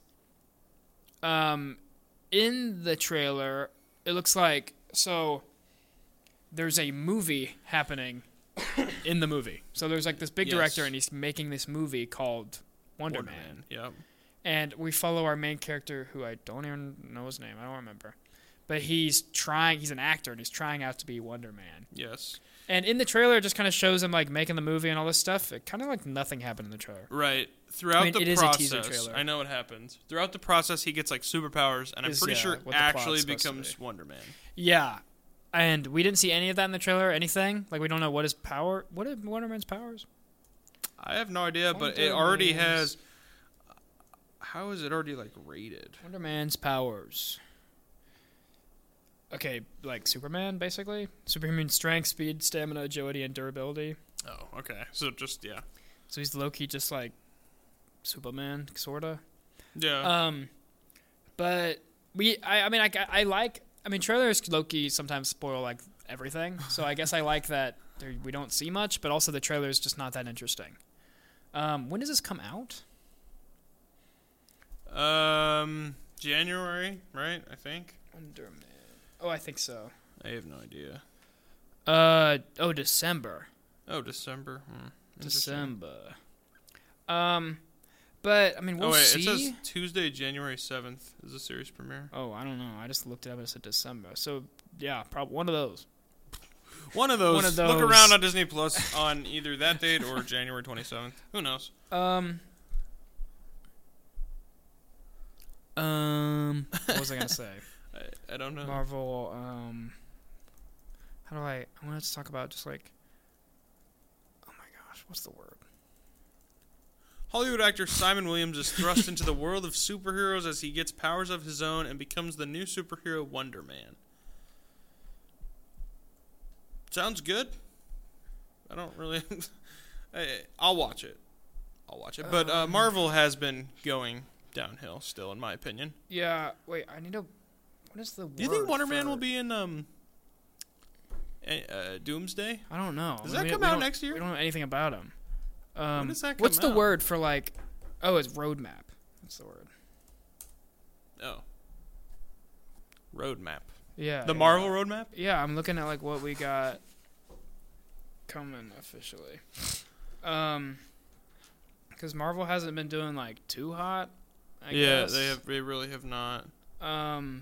um, in the trailer, it looks like so. There's a movie happening in the movie. So there's like this big Yes. director, and he's making this movie called Wonder, Wonder Man. Man. Yep. And we follow our main character, who I don't even know his name. I don't remember. But he's trying, he's an actor, and he's trying out to be Wonder Man. Yes. And in the trailer, it just kind of shows him, like, making the movie and all this stuff. It kind of like nothing happened in the trailer. Right. Throughout I mean, the it is a process, teaser trailer. I know what happens. Throughout the process, he gets like superpowers, and I'm Is, pretty yeah, sure what the plot's actually supposed to becomes be. Wonder Man. Yeah. And we didn't see any of that in the trailer, anything. Like, we don't know what his power, what are Wonder Man's powers? I have no idea, but it Wonder already Man's- has. How is it already like rated? Wonder Man's powers. Okay, like Superman, basically. Superhuman strength, speed, stamina, agility, and durability. Oh, okay. So just yeah, So he's low-key just like Superman, sorta. yeah. Um, but we, I, I mean, I, I like, I mean, trailers low-key sometimes spoil like everything. So I guess I like that there, we don't see much, but also the trailer is just not that interesting. Um, when does this come out? um, January, right? I think. Wonder Man. Oh, I think so. I have no idea. Uh, oh, December. Oh, December. Hmm. Interesting. December. Um, but I mean, we'll oh wait, see. it says Tuesday, January seventh is the series premiere. Oh, I don't know. I just looked it up and it said December. So yeah, probably one of those. One of those. One of Look those. around on Disney Plus on either that date or January twenty-seventh. Who knows? Um. Um. What was I gonna say? I, I don't know. Marvel. Um. How do I? I wanted to talk about just like. Oh my gosh, what's the word? Hollywood actor Simon Williams is thrust into the world of superheroes as he gets powers of his own and becomes the new superhero Wonder Man. Sounds good. I don't really. I, I'll watch it. I'll watch it. But uh, Um, Marvel has been going downhill still, in my opinion. Yeah. Wait. I need to. What is the? Do you think word Wonder Man for- will be in um, a- uh, Doomsday? I don't know. Does I that mean, come we out don't- next year? We don't know anything about him. Um, does that what's come the out? word for like? Oh, it's roadmap. That's the word. Oh. Roadmap. Yeah. The yeah. Marvel roadmap? Yeah, I'm looking at like what we got coming officially. Um, because Marvel hasn't been doing like too hot. I yeah, guess. they have. They really have not. Um,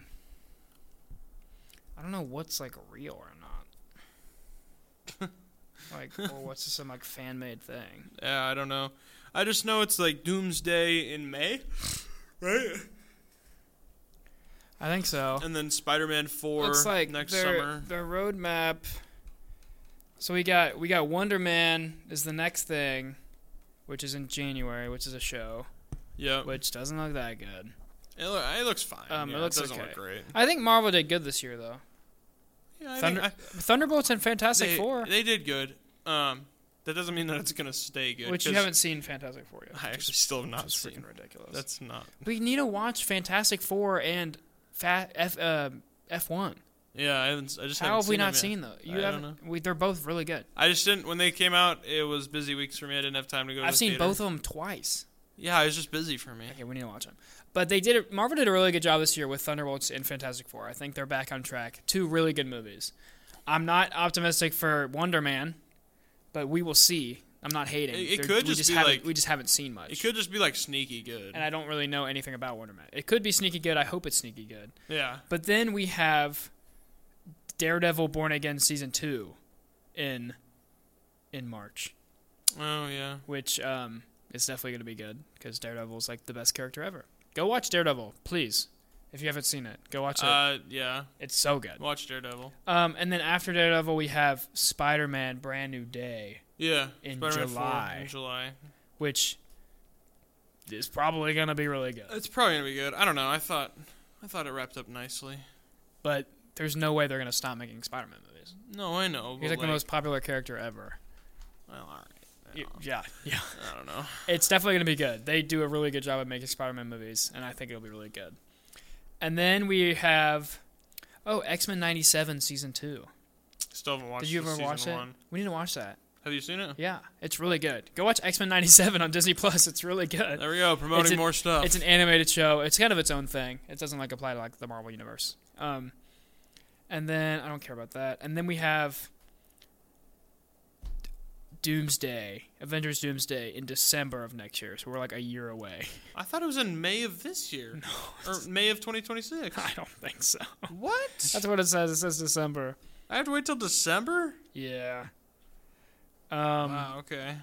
I don't know what's like real or not. Like, or what's some like fan made thing? Yeah, I don't know. I just know it's like Doomsday in May, right? I think so. And then Spider-Man four Looks like next their, summer. Their roadmap. So we got we got Wonder Man is the next thing, which is in January, which is a show, Yep. which doesn't look that good. It, look, it looks fine. Um, it yeah, looks doesn't okay. look great. I think Marvel did good this year, though. Yeah, I Thunder, think Thunderbolts and I, Fantastic they, Four. they did good. Um, that doesn't mean that it's gonna stay good. Which you 'cause haven't seen Fantastic Four yet. I actually still have not It's seen. freaking ridiculous. That's not. We need to watch Fantastic Four and Fa- F uh, F one. Yeah, I haven't. I just How haven't have we seen not them yet. seen those? You I don't haven't. know. We, they're both really good. I just didn't. When they came out, it was busy weeks for me. I didn't have time to go. to I've the seen theater. both of them twice. Yeah, it was just busy for me. Okay, we need to watch them. But they did. Marvel did a really good job this year with Thunderbolts and Fantastic Four. I think they're back on track. Two really good movies. I'm not optimistic for Wonder Man, but we will see. I'm not hating. It- it They're- could we just be haven't, like- we just haven't seen much. It could just be like sneaky good. and I don't really know anything about Wonder Man. It could be sneaky good. I hope it's sneaky good. yeah. But then we have Daredevil Born Again season two in in March, Oh yeah. which um, is definitely going to be good because Daredevil is like the best character ever. Go watch Daredevil, please. If you haven't seen it, go watch it. Uh, yeah. It's so good. Watch Daredevil. Um, and then after Daredevil, we have Spider-Man: Brand New Day, Yeah. In Spider-Man July. four in July. which is probably going to be really good. It's probably gonna be good. I don't know. I thought, I thought it wrapped up nicely. But there's no way they're going to stop making Spider-Man movies. No, I know. He's but like the most popular character ever. Well, all right. Y- Yeah, yeah. I don't know. It's definitely going to be good. They do a really good job of making Spider-Man movies, and I think it'll be really good. And then we have, oh, X-Men ninety-seven season two. Still haven't watched. Did you the ever season watch it? one. We need to watch that. Have you seen it? Yeah, it's really good. Go watch X-Men ninety-seven on Disney Plus. It's really good. There we go. Promoting It's an- more stuff. It's an animated show. It's kind of its own thing. It doesn't like apply to like the Marvel universe. Um, and then I don't care about that. And then we have Doomsday, Avengers Doomsday in December of next year. So we're like a year away. I thought it was in May of this year. No. Or May of twenty twenty-six. I don't think so. What? That's what it says. It says December. I have to wait till December? Yeah. Um, Wow, okay.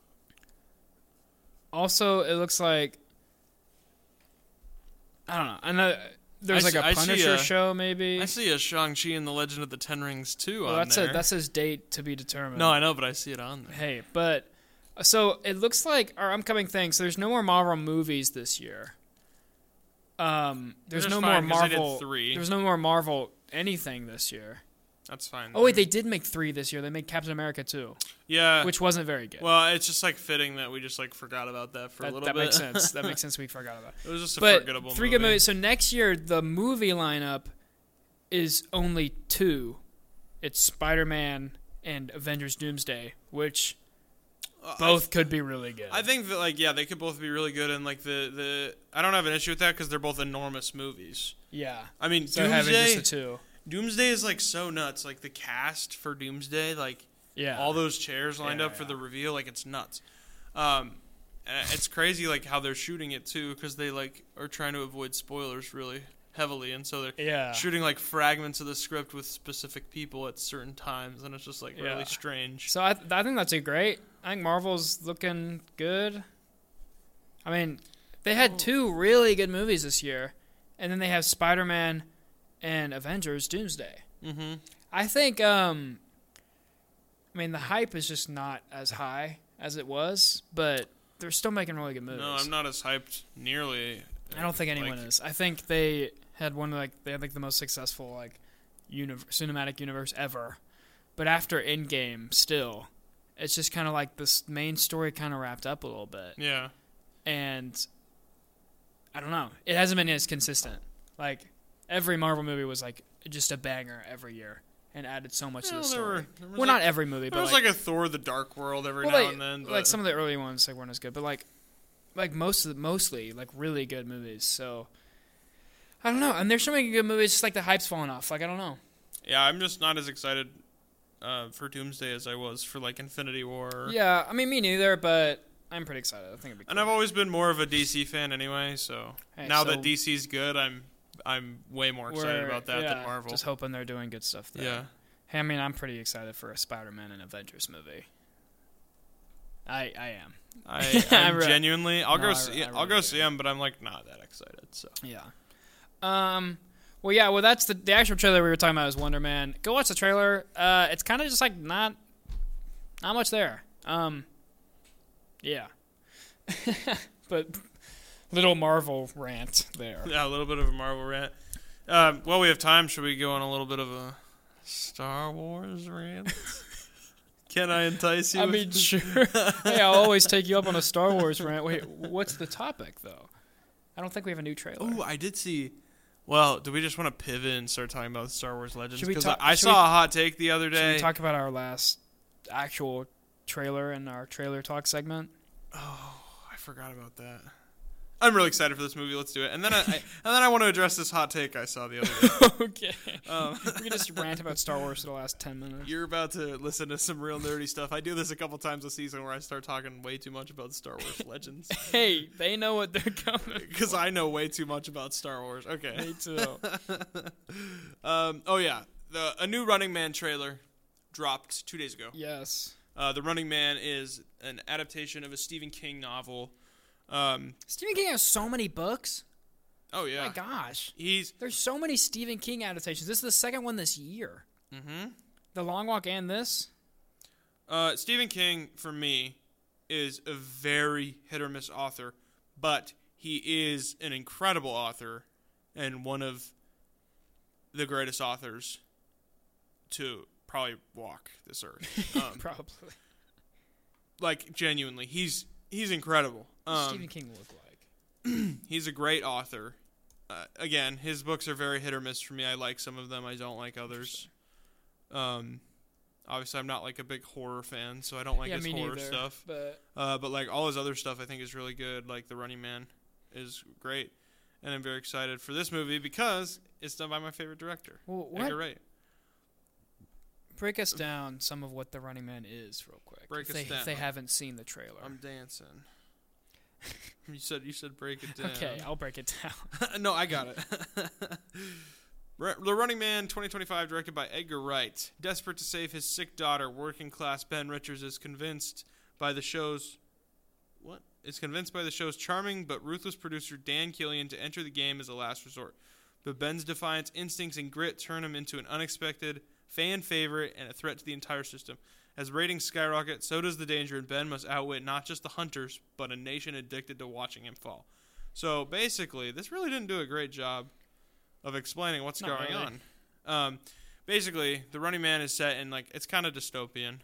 Also, it looks like I don't know. I know there's I like see- a I see Punisher a- show, maybe. I see a Shang-Chi and the Legend of the Ten Rings too well, on that's there. a, that says date to be determined. No, I know, but I see it on there. Hey, but so it looks like our upcoming things. There's no more Marvel movies this year. Um, there's Which no is more fine, 'cause they did Marvel. three. There's no more Marvel anything this year. That's fine. Oh wait, they did make three this year. They made Captain America two, yeah. which wasn't very good. Well, it's just like fitting that we just like forgot about that for a that little that bit. makes sense. That makes sense. We forgot about it. It was just a But forgettable three movie. good movies. So next year, the movie lineup is only two. It's Spider-Man and Avengers Doomsday, which Uh, both could be really good. I, I think that like yeah, they could both be really good, and like the the I don't have an issue with that because they're both enormous movies. yeah. I mean, So having Doomsday. just the two. Doomsday is like so nuts. Like the cast for Doomsday, like Yeah. all those chairs lined Yeah, up for yeah. the reveal, like it's nuts. Um, and it's crazy like how they're shooting it too, because they like are trying to avoid spoilers really heavily, and so they're Yeah. shooting like fragments of the script with specific people at certain times, and it's just like Yeah. really strange. So I, I think that's a great. I think Marvel's looking good. I mean, they had two really good movies this year, and then they have Spider-Man and Avengers Doomsday. Mm-hmm. I think. Um, I mean, the hype is just not as high as it was, but they're still making really good movies. No, I'm not as hyped nearly. I don't think anyone like, is. I think they had one of like they had like the most successful like universe, cinematic universe ever. But after Endgame, still, it's just kind of like this main story kind of wrapped up a little bit, Yeah. and I don't know. It hasn't been as consistent. Like every Marvel movie was like just a banger every year and added so much Well, to the there story. were- there was well, like- not every movie, There but was like, like, a Thor: The Dark World every well, now like, and then, but like some of the early ones like weren't as good, but like like most of the, mostly like really good movies. So I don't know. And there's so many good movies, just like the hype's falling off. Like I don't know. yeah, I'm just not as excited uh, for Doomsday as I was for like Infinity War. Yeah, I mean me neither, but I'm pretty excited. I think it'd be cool. And I've always been more of a D C fan anyway, so Hey, now so that D C's good, I'm I'm way more excited We're- about that yeah, than Marvel. Just hoping they're doing good stuff there. Yeah. Hey, I mean, I'm pretty excited for a Spider-Man and Avengers movie. I I am. I I I'm re- genuinely I'll No, go I- see I I'll go really see him, but I'm like not that excited. So Yeah. Um. Well, yeah. Well, that's the the actual trailer we were talking about is Wonder Man. Go watch the trailer. Uh, it's kind of just like not, not much there. Um. Yeah. But little Marvel rant there. yeah, a little bit of a Marvel rant. Um, well, we have time. Should we go on a little bit of a Star Wars rant? Can I entice you? I with- mean, sure. Hey, I'll always take you up on a Star Wars rant. Wait, what's the topic, though? I don't think we have a new trailer. Ooh, I did see. Well, do we just want to pivot and start talking about Star Wars Legends? Should we Because talk- I, I should saw we- a hot take the other Should day. we talk about our last actual trailer in our trailer talk segment? I forgot about that. I'm really excited for this movie. Let's do it. And then I, I and then I want to address this hot take I saw the other day. Okay. Um, we can just rant about Star Wars for the last ten minutes. You're about to listen to some real nerdy stuff. I do this a couple times a season where I start talking way too much about Star Wars Legends Hey, they know what they're coming. because I know way too much about Star Wars. Okay. Me too. Um, oh yeah, the a new Running Man trailer dropped two days ago. Yes. Uh, the Running Man is an adaptation of a Stephen King novel. Um, Stephen King has so many books. oh yeah, Oh my gosh. he's There's so many Stephen King adaptations. This is the second one this year. Mm-hmm. The Long Walk and this. uh, Stephen King for me is a very hit or miss author, but he is an incredible author and one of the greatest authors to probably walk this earth. Um, Probably. like genuinely, he's he's incredible. Um, Stephen King look like. He's a great author. Uh, again, his books are very hit or miss for me. I like some of them. I don't like others. Um, obviously, I'm not like a big horror fan, so I don't like yeah, his me horror neither, stuff. But Uh, but like all his other stuff, I think is really good. Like The Running Man is great, and I'm very excited for this movie because it's done by my favorite director, well, what? Edgar Wright. Break us down some of what the Running Man is, real quick. Break if us they, down. If they haven't seen the trailer. I'm dancing. you said you said break it down. Okay, I'll break it down. No, I got it. Ru- The Running Man twenty twenty-five, directed by Edgar Wright. Desperate to save his sick daughter, working-class Ben Richards is convinced by the show's... What? Is convinced by the show's charming but ruthless producer Dan Killian to enter the game as a last resort. But Ben's defiance, instincts, and grit turn him into an unexpected fan favorite and a threat to the entire system. As ratings skyrocket, so does the danger, and Ben must outwit not just the hunters, but a nation addicted to watching him fall. So basically, this really didn't do a great job of explaining what's Not going really. on. Um, basically, the Running Man is set in like it's kind of dystopian,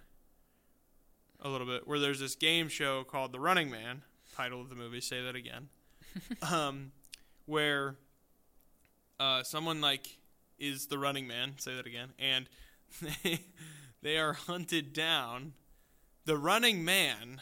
a little bit, where there's this game show called The Running Man, title of the movie. Say that again. um, where uh, someone like is the Running Man. Say that again, and they they are hunted down. The Running Man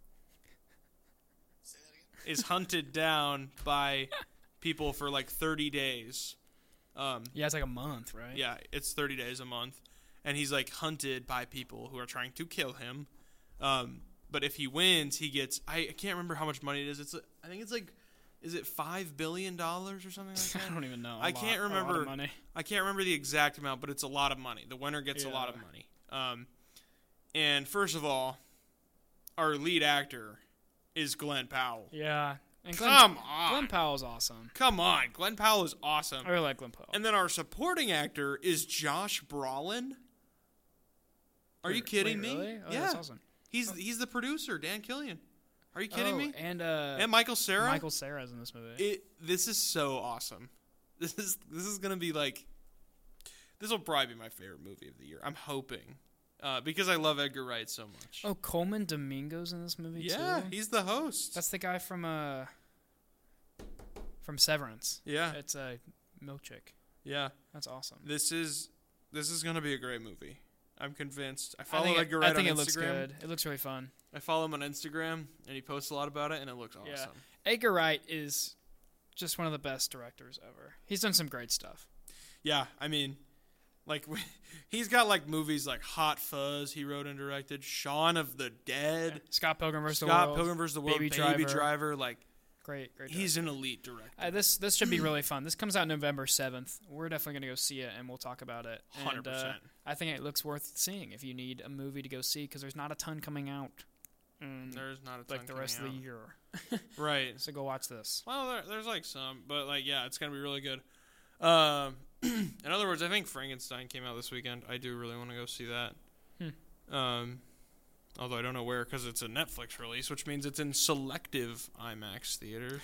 Say that again. is hunted down by people for like thirty days. Um, Yeah, it's like a month, right? yeah, it's thirty days a month, and he's like hunted by people who are trying to kill him. Um, but if he wins, he gets I, I can't remember how much money it is. It's I think it's like is it five billion dollars or something like that? I don't even know. A I lot- can't a lot of remember. money. I can't remember the exact amount, but it's a lot of money. The winner gets a lot of Yeah. money. Um, and first of all, our lead actor is Glenn Powell. Yeah. And Glenn, Come on. Glenn Powell's awesome. Come on, Glenn Powell is awesome. I really like Glenn Powell. And then our supporting actor is Josh Brolin. Are you Wait, kidding wait, me? really? Oh, yeah, that's awesome. he's he's the producer, Dan Killian. Are you kidding oh, me? And uh, And Michael Cera. Michael Cera's in this movie. It this is so awesome. This is this is gonna be like this will probably be my favorite movie of the year. I'm hoping uh, because I love Edgar Wright so much. oh, Coleman Domingo's in this movie yeah, too. he's the host. That's the guy from uh from Severance. yeah, It's a milkshake. yeah. That's awesome. This is this is gonna be a great movie. I'm convinced. I I follow think, Edgar it, Wright I think on it Instagram. looks good. It looks really fun. I follow him on Instagram, and he posts a lot about it, and it looks awesome. Yeah. Edgar Wright is just one of the best directors ever. He's done some great stuff. Yeah, I mean, like he's got like movies like Hot Fuzz. He wrote and directed Shaun of the Dead, Scott Pilgrim vs. the Scott World. Pilgrim versus the World, Baby Baby, Driver. Driver. Like Great, great. he's director. an elite director. Uh, this this should be really fun. This comes out November seventh. We're definitely gonna go see it, and we'll talk about it. And, one hundred uh, percent. I think it looks worth seeing if you need a movie to go see because there's not a ton coming out. Mm, There's not a ton like the rest of coming the year. out. Right. So go watch this. Well, there, there's like some, but like yeah, it's gonna be really good. Um, in other words, I think Frankenstein came out this weekend. I do really want to go see that. Hmm. Um, although I don't know where because it's a Netflix release, which means it's in selective IMAX theaters.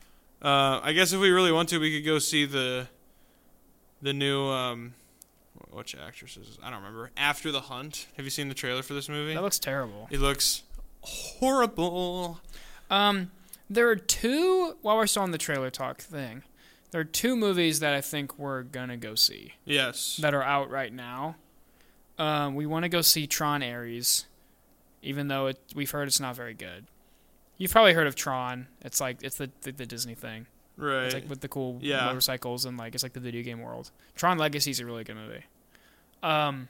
uh, I guess if we really want to, we could go see the the new um, which actresses. I don't remember. After the Hunt. Have you seen the trailer for this movie? That looks terrible. It looks horrible. Um, there are two, while we're still on the trailer talk thing, there are two movies that I think we're going to go see Yes. that are out right now. Um, we want to go see Tron Ares, even though it, we've heard it's not very good. You've probably heard of Tron. It's like, it's the, the, the Disney thing. Right. It's like with the cool Yeah. motorcycles and like, it's like the video game world. Tron Legacy is a really good movie. Um,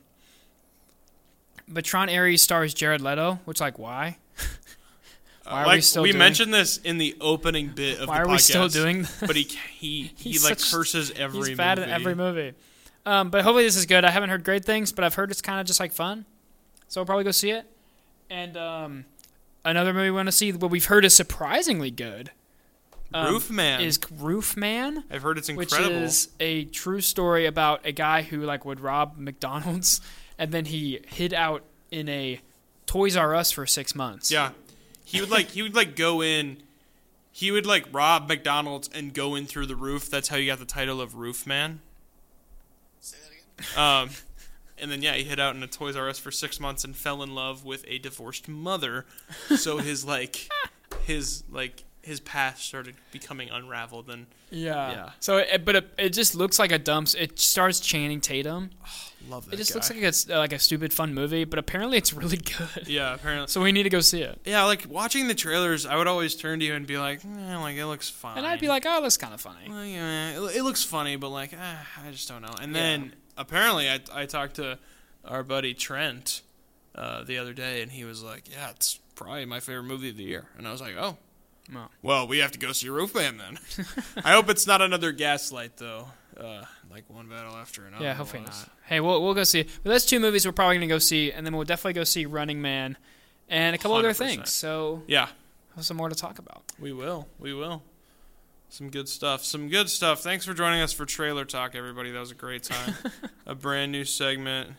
but Tron Ares stars Jared Leto, which like, why? Why are like, we still we doing- mentioned this in the opening bit of Why the are podcast. we still doing this? But he he he He's like such- curses every He's movie. bad at every movie. Um, but hopefully this is good. I haven't heard great things, but I've heard it's kind of just like fun. So I'll probably go see it. And um, another movie we want to see, what we've heard is surprisingly good. Um, Roof Man. Is Roof Man, I've heard it's which incredible. is a true story about a guy who like would rob McDonald's and then he hid out in a Toys R Us for six months. Yeah. He would like he would like go in he would like rob McDonald's and go in through the roof. That's how you got the title of Roof Man. Say that again. Um and then yeah, he hid out in a Toys R Us for six months and fell in love with a divorced mother. So his like his like his past started becoming unraveled and Yeah. Yeah. So, it, but it, it just looks like a dump. It stars Channing Tatum. love that It just guy. looks like it's uh, like a stupid fun movie, but apparently it's really good. Yeah, apparently. So we need to go see it. Yeah, like watching the trailers, I would always turn to you and be like, eh, like it looks fine. And I'd be like, oh, that's kind of funny. well, yeah, it, it looks funny, but like, eh, I just don't know. And then apparently, I I talked to our buddy Trent uh, the other day, and he was like, yeah, it's probably my favorite movie of the year. And I was like, oh, No. well, we have to go see Roof Man then. I hope it's not another Gaslight though, uh, like one battle after another. Yeah, hopefully was. not. Hey, we'll we'll go see it. But that's two movies we're probably gonna go see, and then we'll definitely go see Running Man, and a couple other one hundred percent. things. So Yeah, have some more to talk about. we will. We will. Some good stuff. Some good stuff. Thanks for joining us for Trailer Talk, everybody. That was a great time. A brand new segment.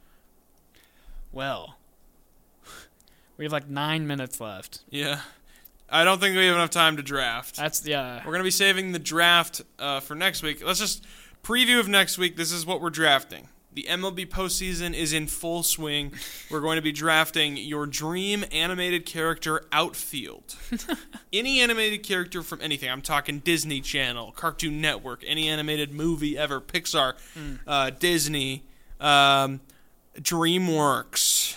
Well, we have like nine minutes left. Yeah. I don't think we have enough time to draft. That's yeah. We're going to be saving the draft uh, for next week. Let's just preview of next week. This is what we're drafting. The M L B postseason is in full swing. We're going to be drafting your dream animated character outfield. Any animated character from anything. I'm talking Disney Channel, Cartoon Network, any animated movie ever, Pixar, Mm. uh, Disney, um, DreamWorks,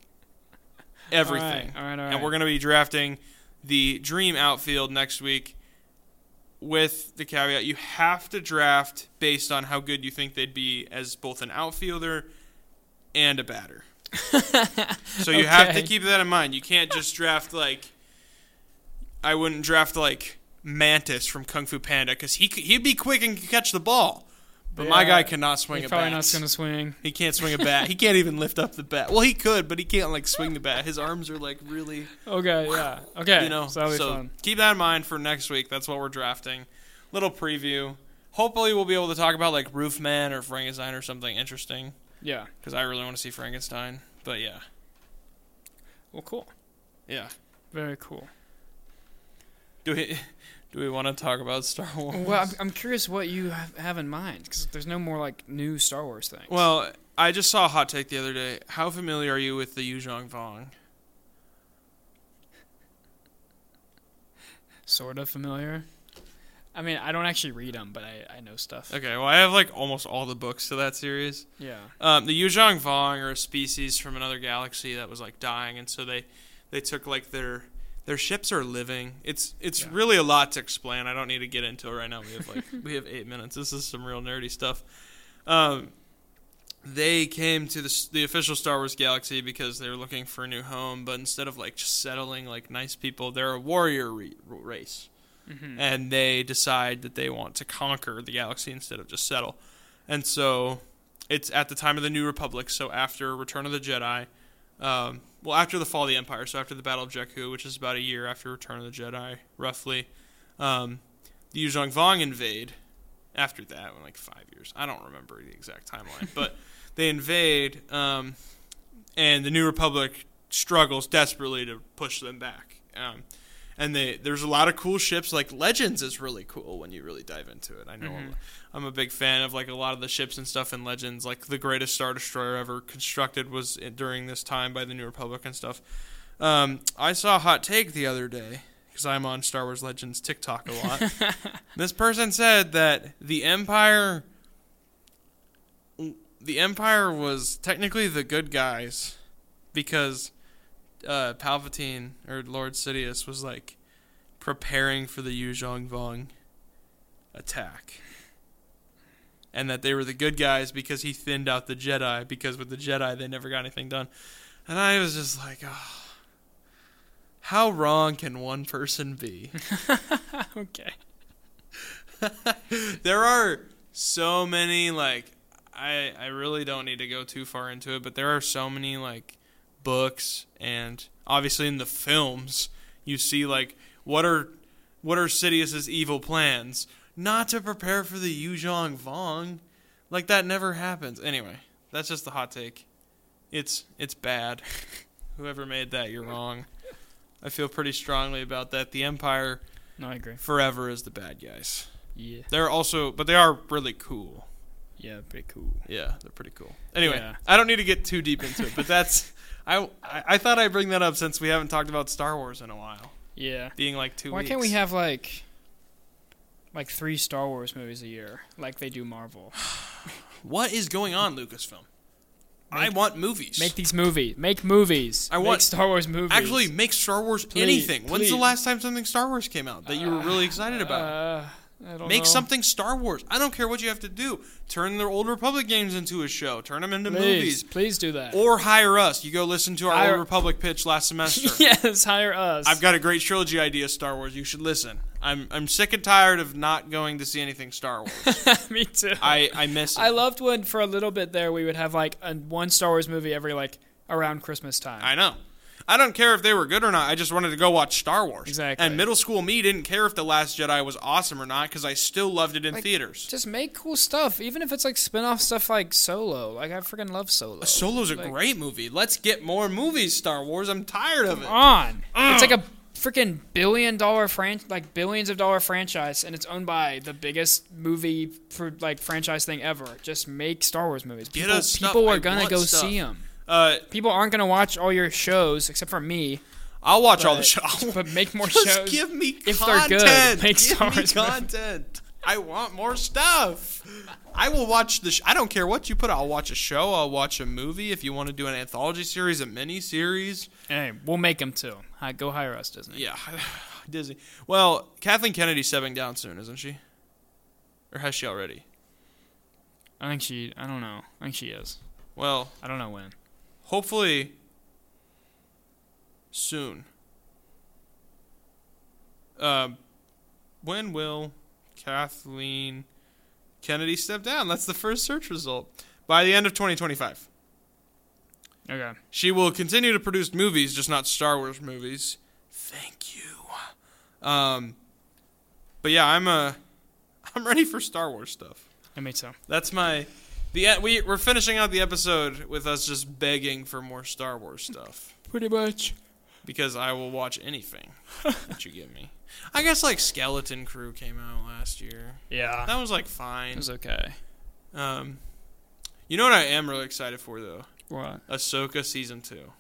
everything. All right, all right, all right. And we're going to be drafting the dream outfield next week with the caveat you have to draft based on how good you think they'd be as both an outfielder and a batter. So you have to Okay. keep that in mind. You can't just draft like I wouldn't draft like Mantis from Kung Fu Panda because he could- he'd be quick and could catch the ball, but my Yeah, guy cannot swing He's a probably bat. not gonna swing. He can't swing a bat. He can't even lift up the bat. Well, he could, but he can't like swing the bat. His arms are like really, Okay, yeah. Okay, you know. so that'll be so fun. keep that in mind for next week. That's what we're drafting. Little preview. Hopefully, we'll be able to talk about like Roof Man or Frankenstein or something interesting Yeah. because I really want to see Frankenstein. But yeah, Well, cool. yeah. Very cool. Do we do we want to talk about Star Wars? Well, I'm, I'm curious what you have, have in mind because there's no more like new Star Wars things. Well, I just saw a hot take the other day. How familiar are you with the Yu Zhong Vong? Sort of familiar. I mean, I don't actually read them, but I, I know stuff. Okay, well, I have like almost all the books to that series. Yeah. Um, the Yu Zhong Vong are a species from another galaxy that was like dying, and so they they took like their their ships are living. It's it's Yeah. really a lot to explain. I don't need to get into it right now. We have like we have eight minutes. This is some real nerdy stuff. Um, they came to the s- the official Star Wars galaxy because they were looking for a new home, but instead of like just settling like nice people, they're a warrior re- race. Mm-hmm. And they decide that they want to conquer the galaxy instead of just settle. And so it's at the time of the New Republic, so after Return of the Jedi, um, well, after the Fall of the Empire, so after the Battle of Jakku, which is about a year after Return of the Jedi, roughly, um, the Yu Zhong Vong invade. After that, like five years. I don't remember the exact timeline, but they invade, um, and the New Republic struggles desperately to push them back. Um, and they there's a lot of cool ships. Like Legends is really cool when you really dive into it. I know Mm-hmm. I'm, I'm a big fan of like a lot of the ships and stuff in Legends. Like the greatest Star Destroyer ever constructed was in, during this time by the New Republic and stuff. Um, I saw a hot take the other day because I'm on Star Wars Legends TikTok a lot. This person said that the Empire, the Empire was technically the good guys because uh, Palpatine or Lord Sidious was like preparing for the Yuzhong Vong attack. And that they were the good guys because he thinned out the Jedi, because with the Jedi they never got anything done. And I was just like, oh, how wrong can one person be? Okay. There are so many, like, I I really don't need to go too far into it, but there are so many, like, books and obviously in the films you see, like, what are what are Sidious's evil plans? Not to prepare for the Yuzhong Vong. Like, that never happens. Anyway, that's just the hot take. It's it's bad. Whoever made that, you're wrong. I feel pretty strongly about that. The Empire No, I agree. forever is the bad guys. Yeah. They're also, but they are really cool. Yeah, pretty cool. Yeah, they're pretty cool. Anyway, Yeah. I don't need to get too deep into it, but that's I, I I thought I'd bring that up since we haven't talked about Star Wars in a while. Yeah. Being like two Why weeks. can't we have like like three Star Wars movies a year, like they do Marvel? What is going on, Lucasfilm? I want movies. Make these movies. Make movies. I Make want- Star Wars movies. Actually, make Star Wars Please, anything. When's the please. last time something Star Wars came out that you were really excited about? Uh, I don't Make know. something Star Wars. I don't care what you have to do. Turn the Old Republic games into a show. Turn them into Please, movies. please do that. Or hire us. You go listen to our Hire- Old Republic pitch last semester. Yes, hire us. I've got a great trilogy idea, Star Wars. You should listen. I'm I'm sick and tired of not going to see anything Star Wars. Me too. I, I miss it. I loved when for a little bit there we would have like a, one Star Wars movie every like around Christmas time. I know. I don't care if they were good or not. I just wanted to go watch Star Wars. Exactly. And middle school me didn't care if The Last Jedi was awesome or not because I still loved it in Like, theaters. Just make cool stuff, even if it's like spin-off stuff like Solo. Like I freaking love Solo. Solo's a Like, great movie. Let's get more movies, Star Wars. I'm tired of it. Come on. It's like a freaking billion dollar fran- like billions of dollar franchise, and it's owned by the biggest movie for like franchise thing ever. Just make Star Wars movies. Get People, us stuff. people are I gonna want go stuff. see them. Uh, People aren't gonna watch all your shows except for me. I'll watch all the But- shows. but make more Just shows. give me if they're content. good. Make give Star me Wars movies. content. I want more stuff. I will watch the. Sh- I don't care what you put. I'll watch a show. I'll watch a movie. If you want to do an anthology series, a mini series. Hey, we'll make them too. Hi, go hire us, Disney. Yeah, Disney. Well, Kathleen Kennedy's stepping down soon, isn't she? Or has she already? I think she. I don't know. I think she is. Well, I don't know when. hopefully soon. Uh, when will Kathleen Kennedy step down? That's the first search result. By the end of twenty twenty-five. Okay. She will continue to produce movies, just not Star Wars movies. Thank you. Um, but yeah, I'm uh, I'm ready for Star Wars stuff. I made so. That's my the e- we we're finishing out the episode with us just begging for more Star Wars stuff Pretty much. because I will watch anything that you give me. I guess like Skeleton Crew came out last year. Yeah. That was like It fine. was okay. Um, you know what I am really excited for though? What? Ahsoka season two.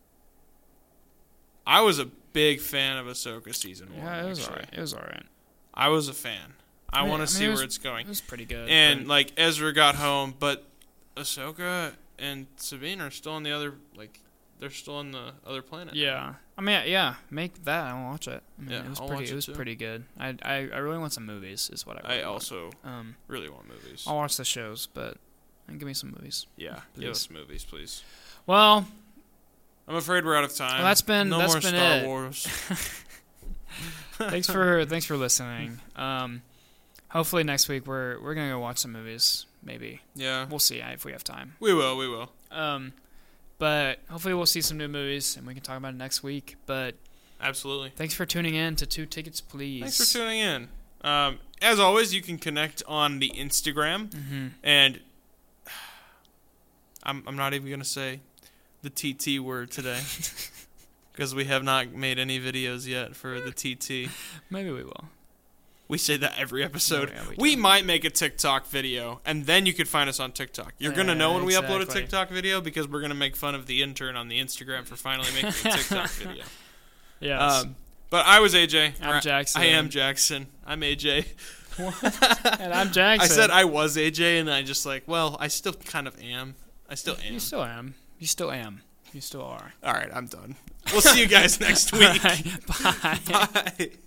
I was a big fan of Ahsoka season one. Yeah, it was actually. alright. It was alright. I was a fan. I, mean- want I to mean, see it was- where it's going. It was pretty good. And but- like Ezra got home, but Ahsoka and Sabine are still on the other like they're still on the other planet. yeah. I mean, yeah. Make that. I'll watch it. I mean, Yeah, it was I'll pretty. watch It it was too. pretty good. I, I I really want some movies. Is what I. Really I want. also Um. really want movies. I'll watch the shows, but give me some movies. Yeah, Please. give us movies, please. Well, I'm afraid we're out of time. Well, that's been- no that's more been Star it. Wars. thanks for thanks for listening. Um, hopefully next week we're we're gonna go watch some movies. Maybe Yeah, we'll see if we have time. we will. We will. Um, but hopefully we'll see some new movies and we can talk about it next week. But Absolutely. thanks for tuning in to Two Tickets, Please. Thanks for tuning in. Um, as always, you can connect on the Instagram, Mm-hmm. and I'm I'm not even gonna say the T T word today. because we have not made any videos yet for the T T. Maybe we will. We say that every episode. Oh, yeah, we we do. might make a TikTok video, and then you could find us on TikTok. You're going to know Yeah, when we upload a exactly. TikTok video because we're going to make fun of the intern on the Instagram for finally making a TikTok video. Yes. Um, but I was A J. I'm Or, Jackson. I am Jackson. I'm A J. and I'm Jackson. I said I was A J, and I just like, well, I still kind of am. I still am. You still am. You still am. You still are. All right, I'm done. We'll see you guys next week. Bye. Bye.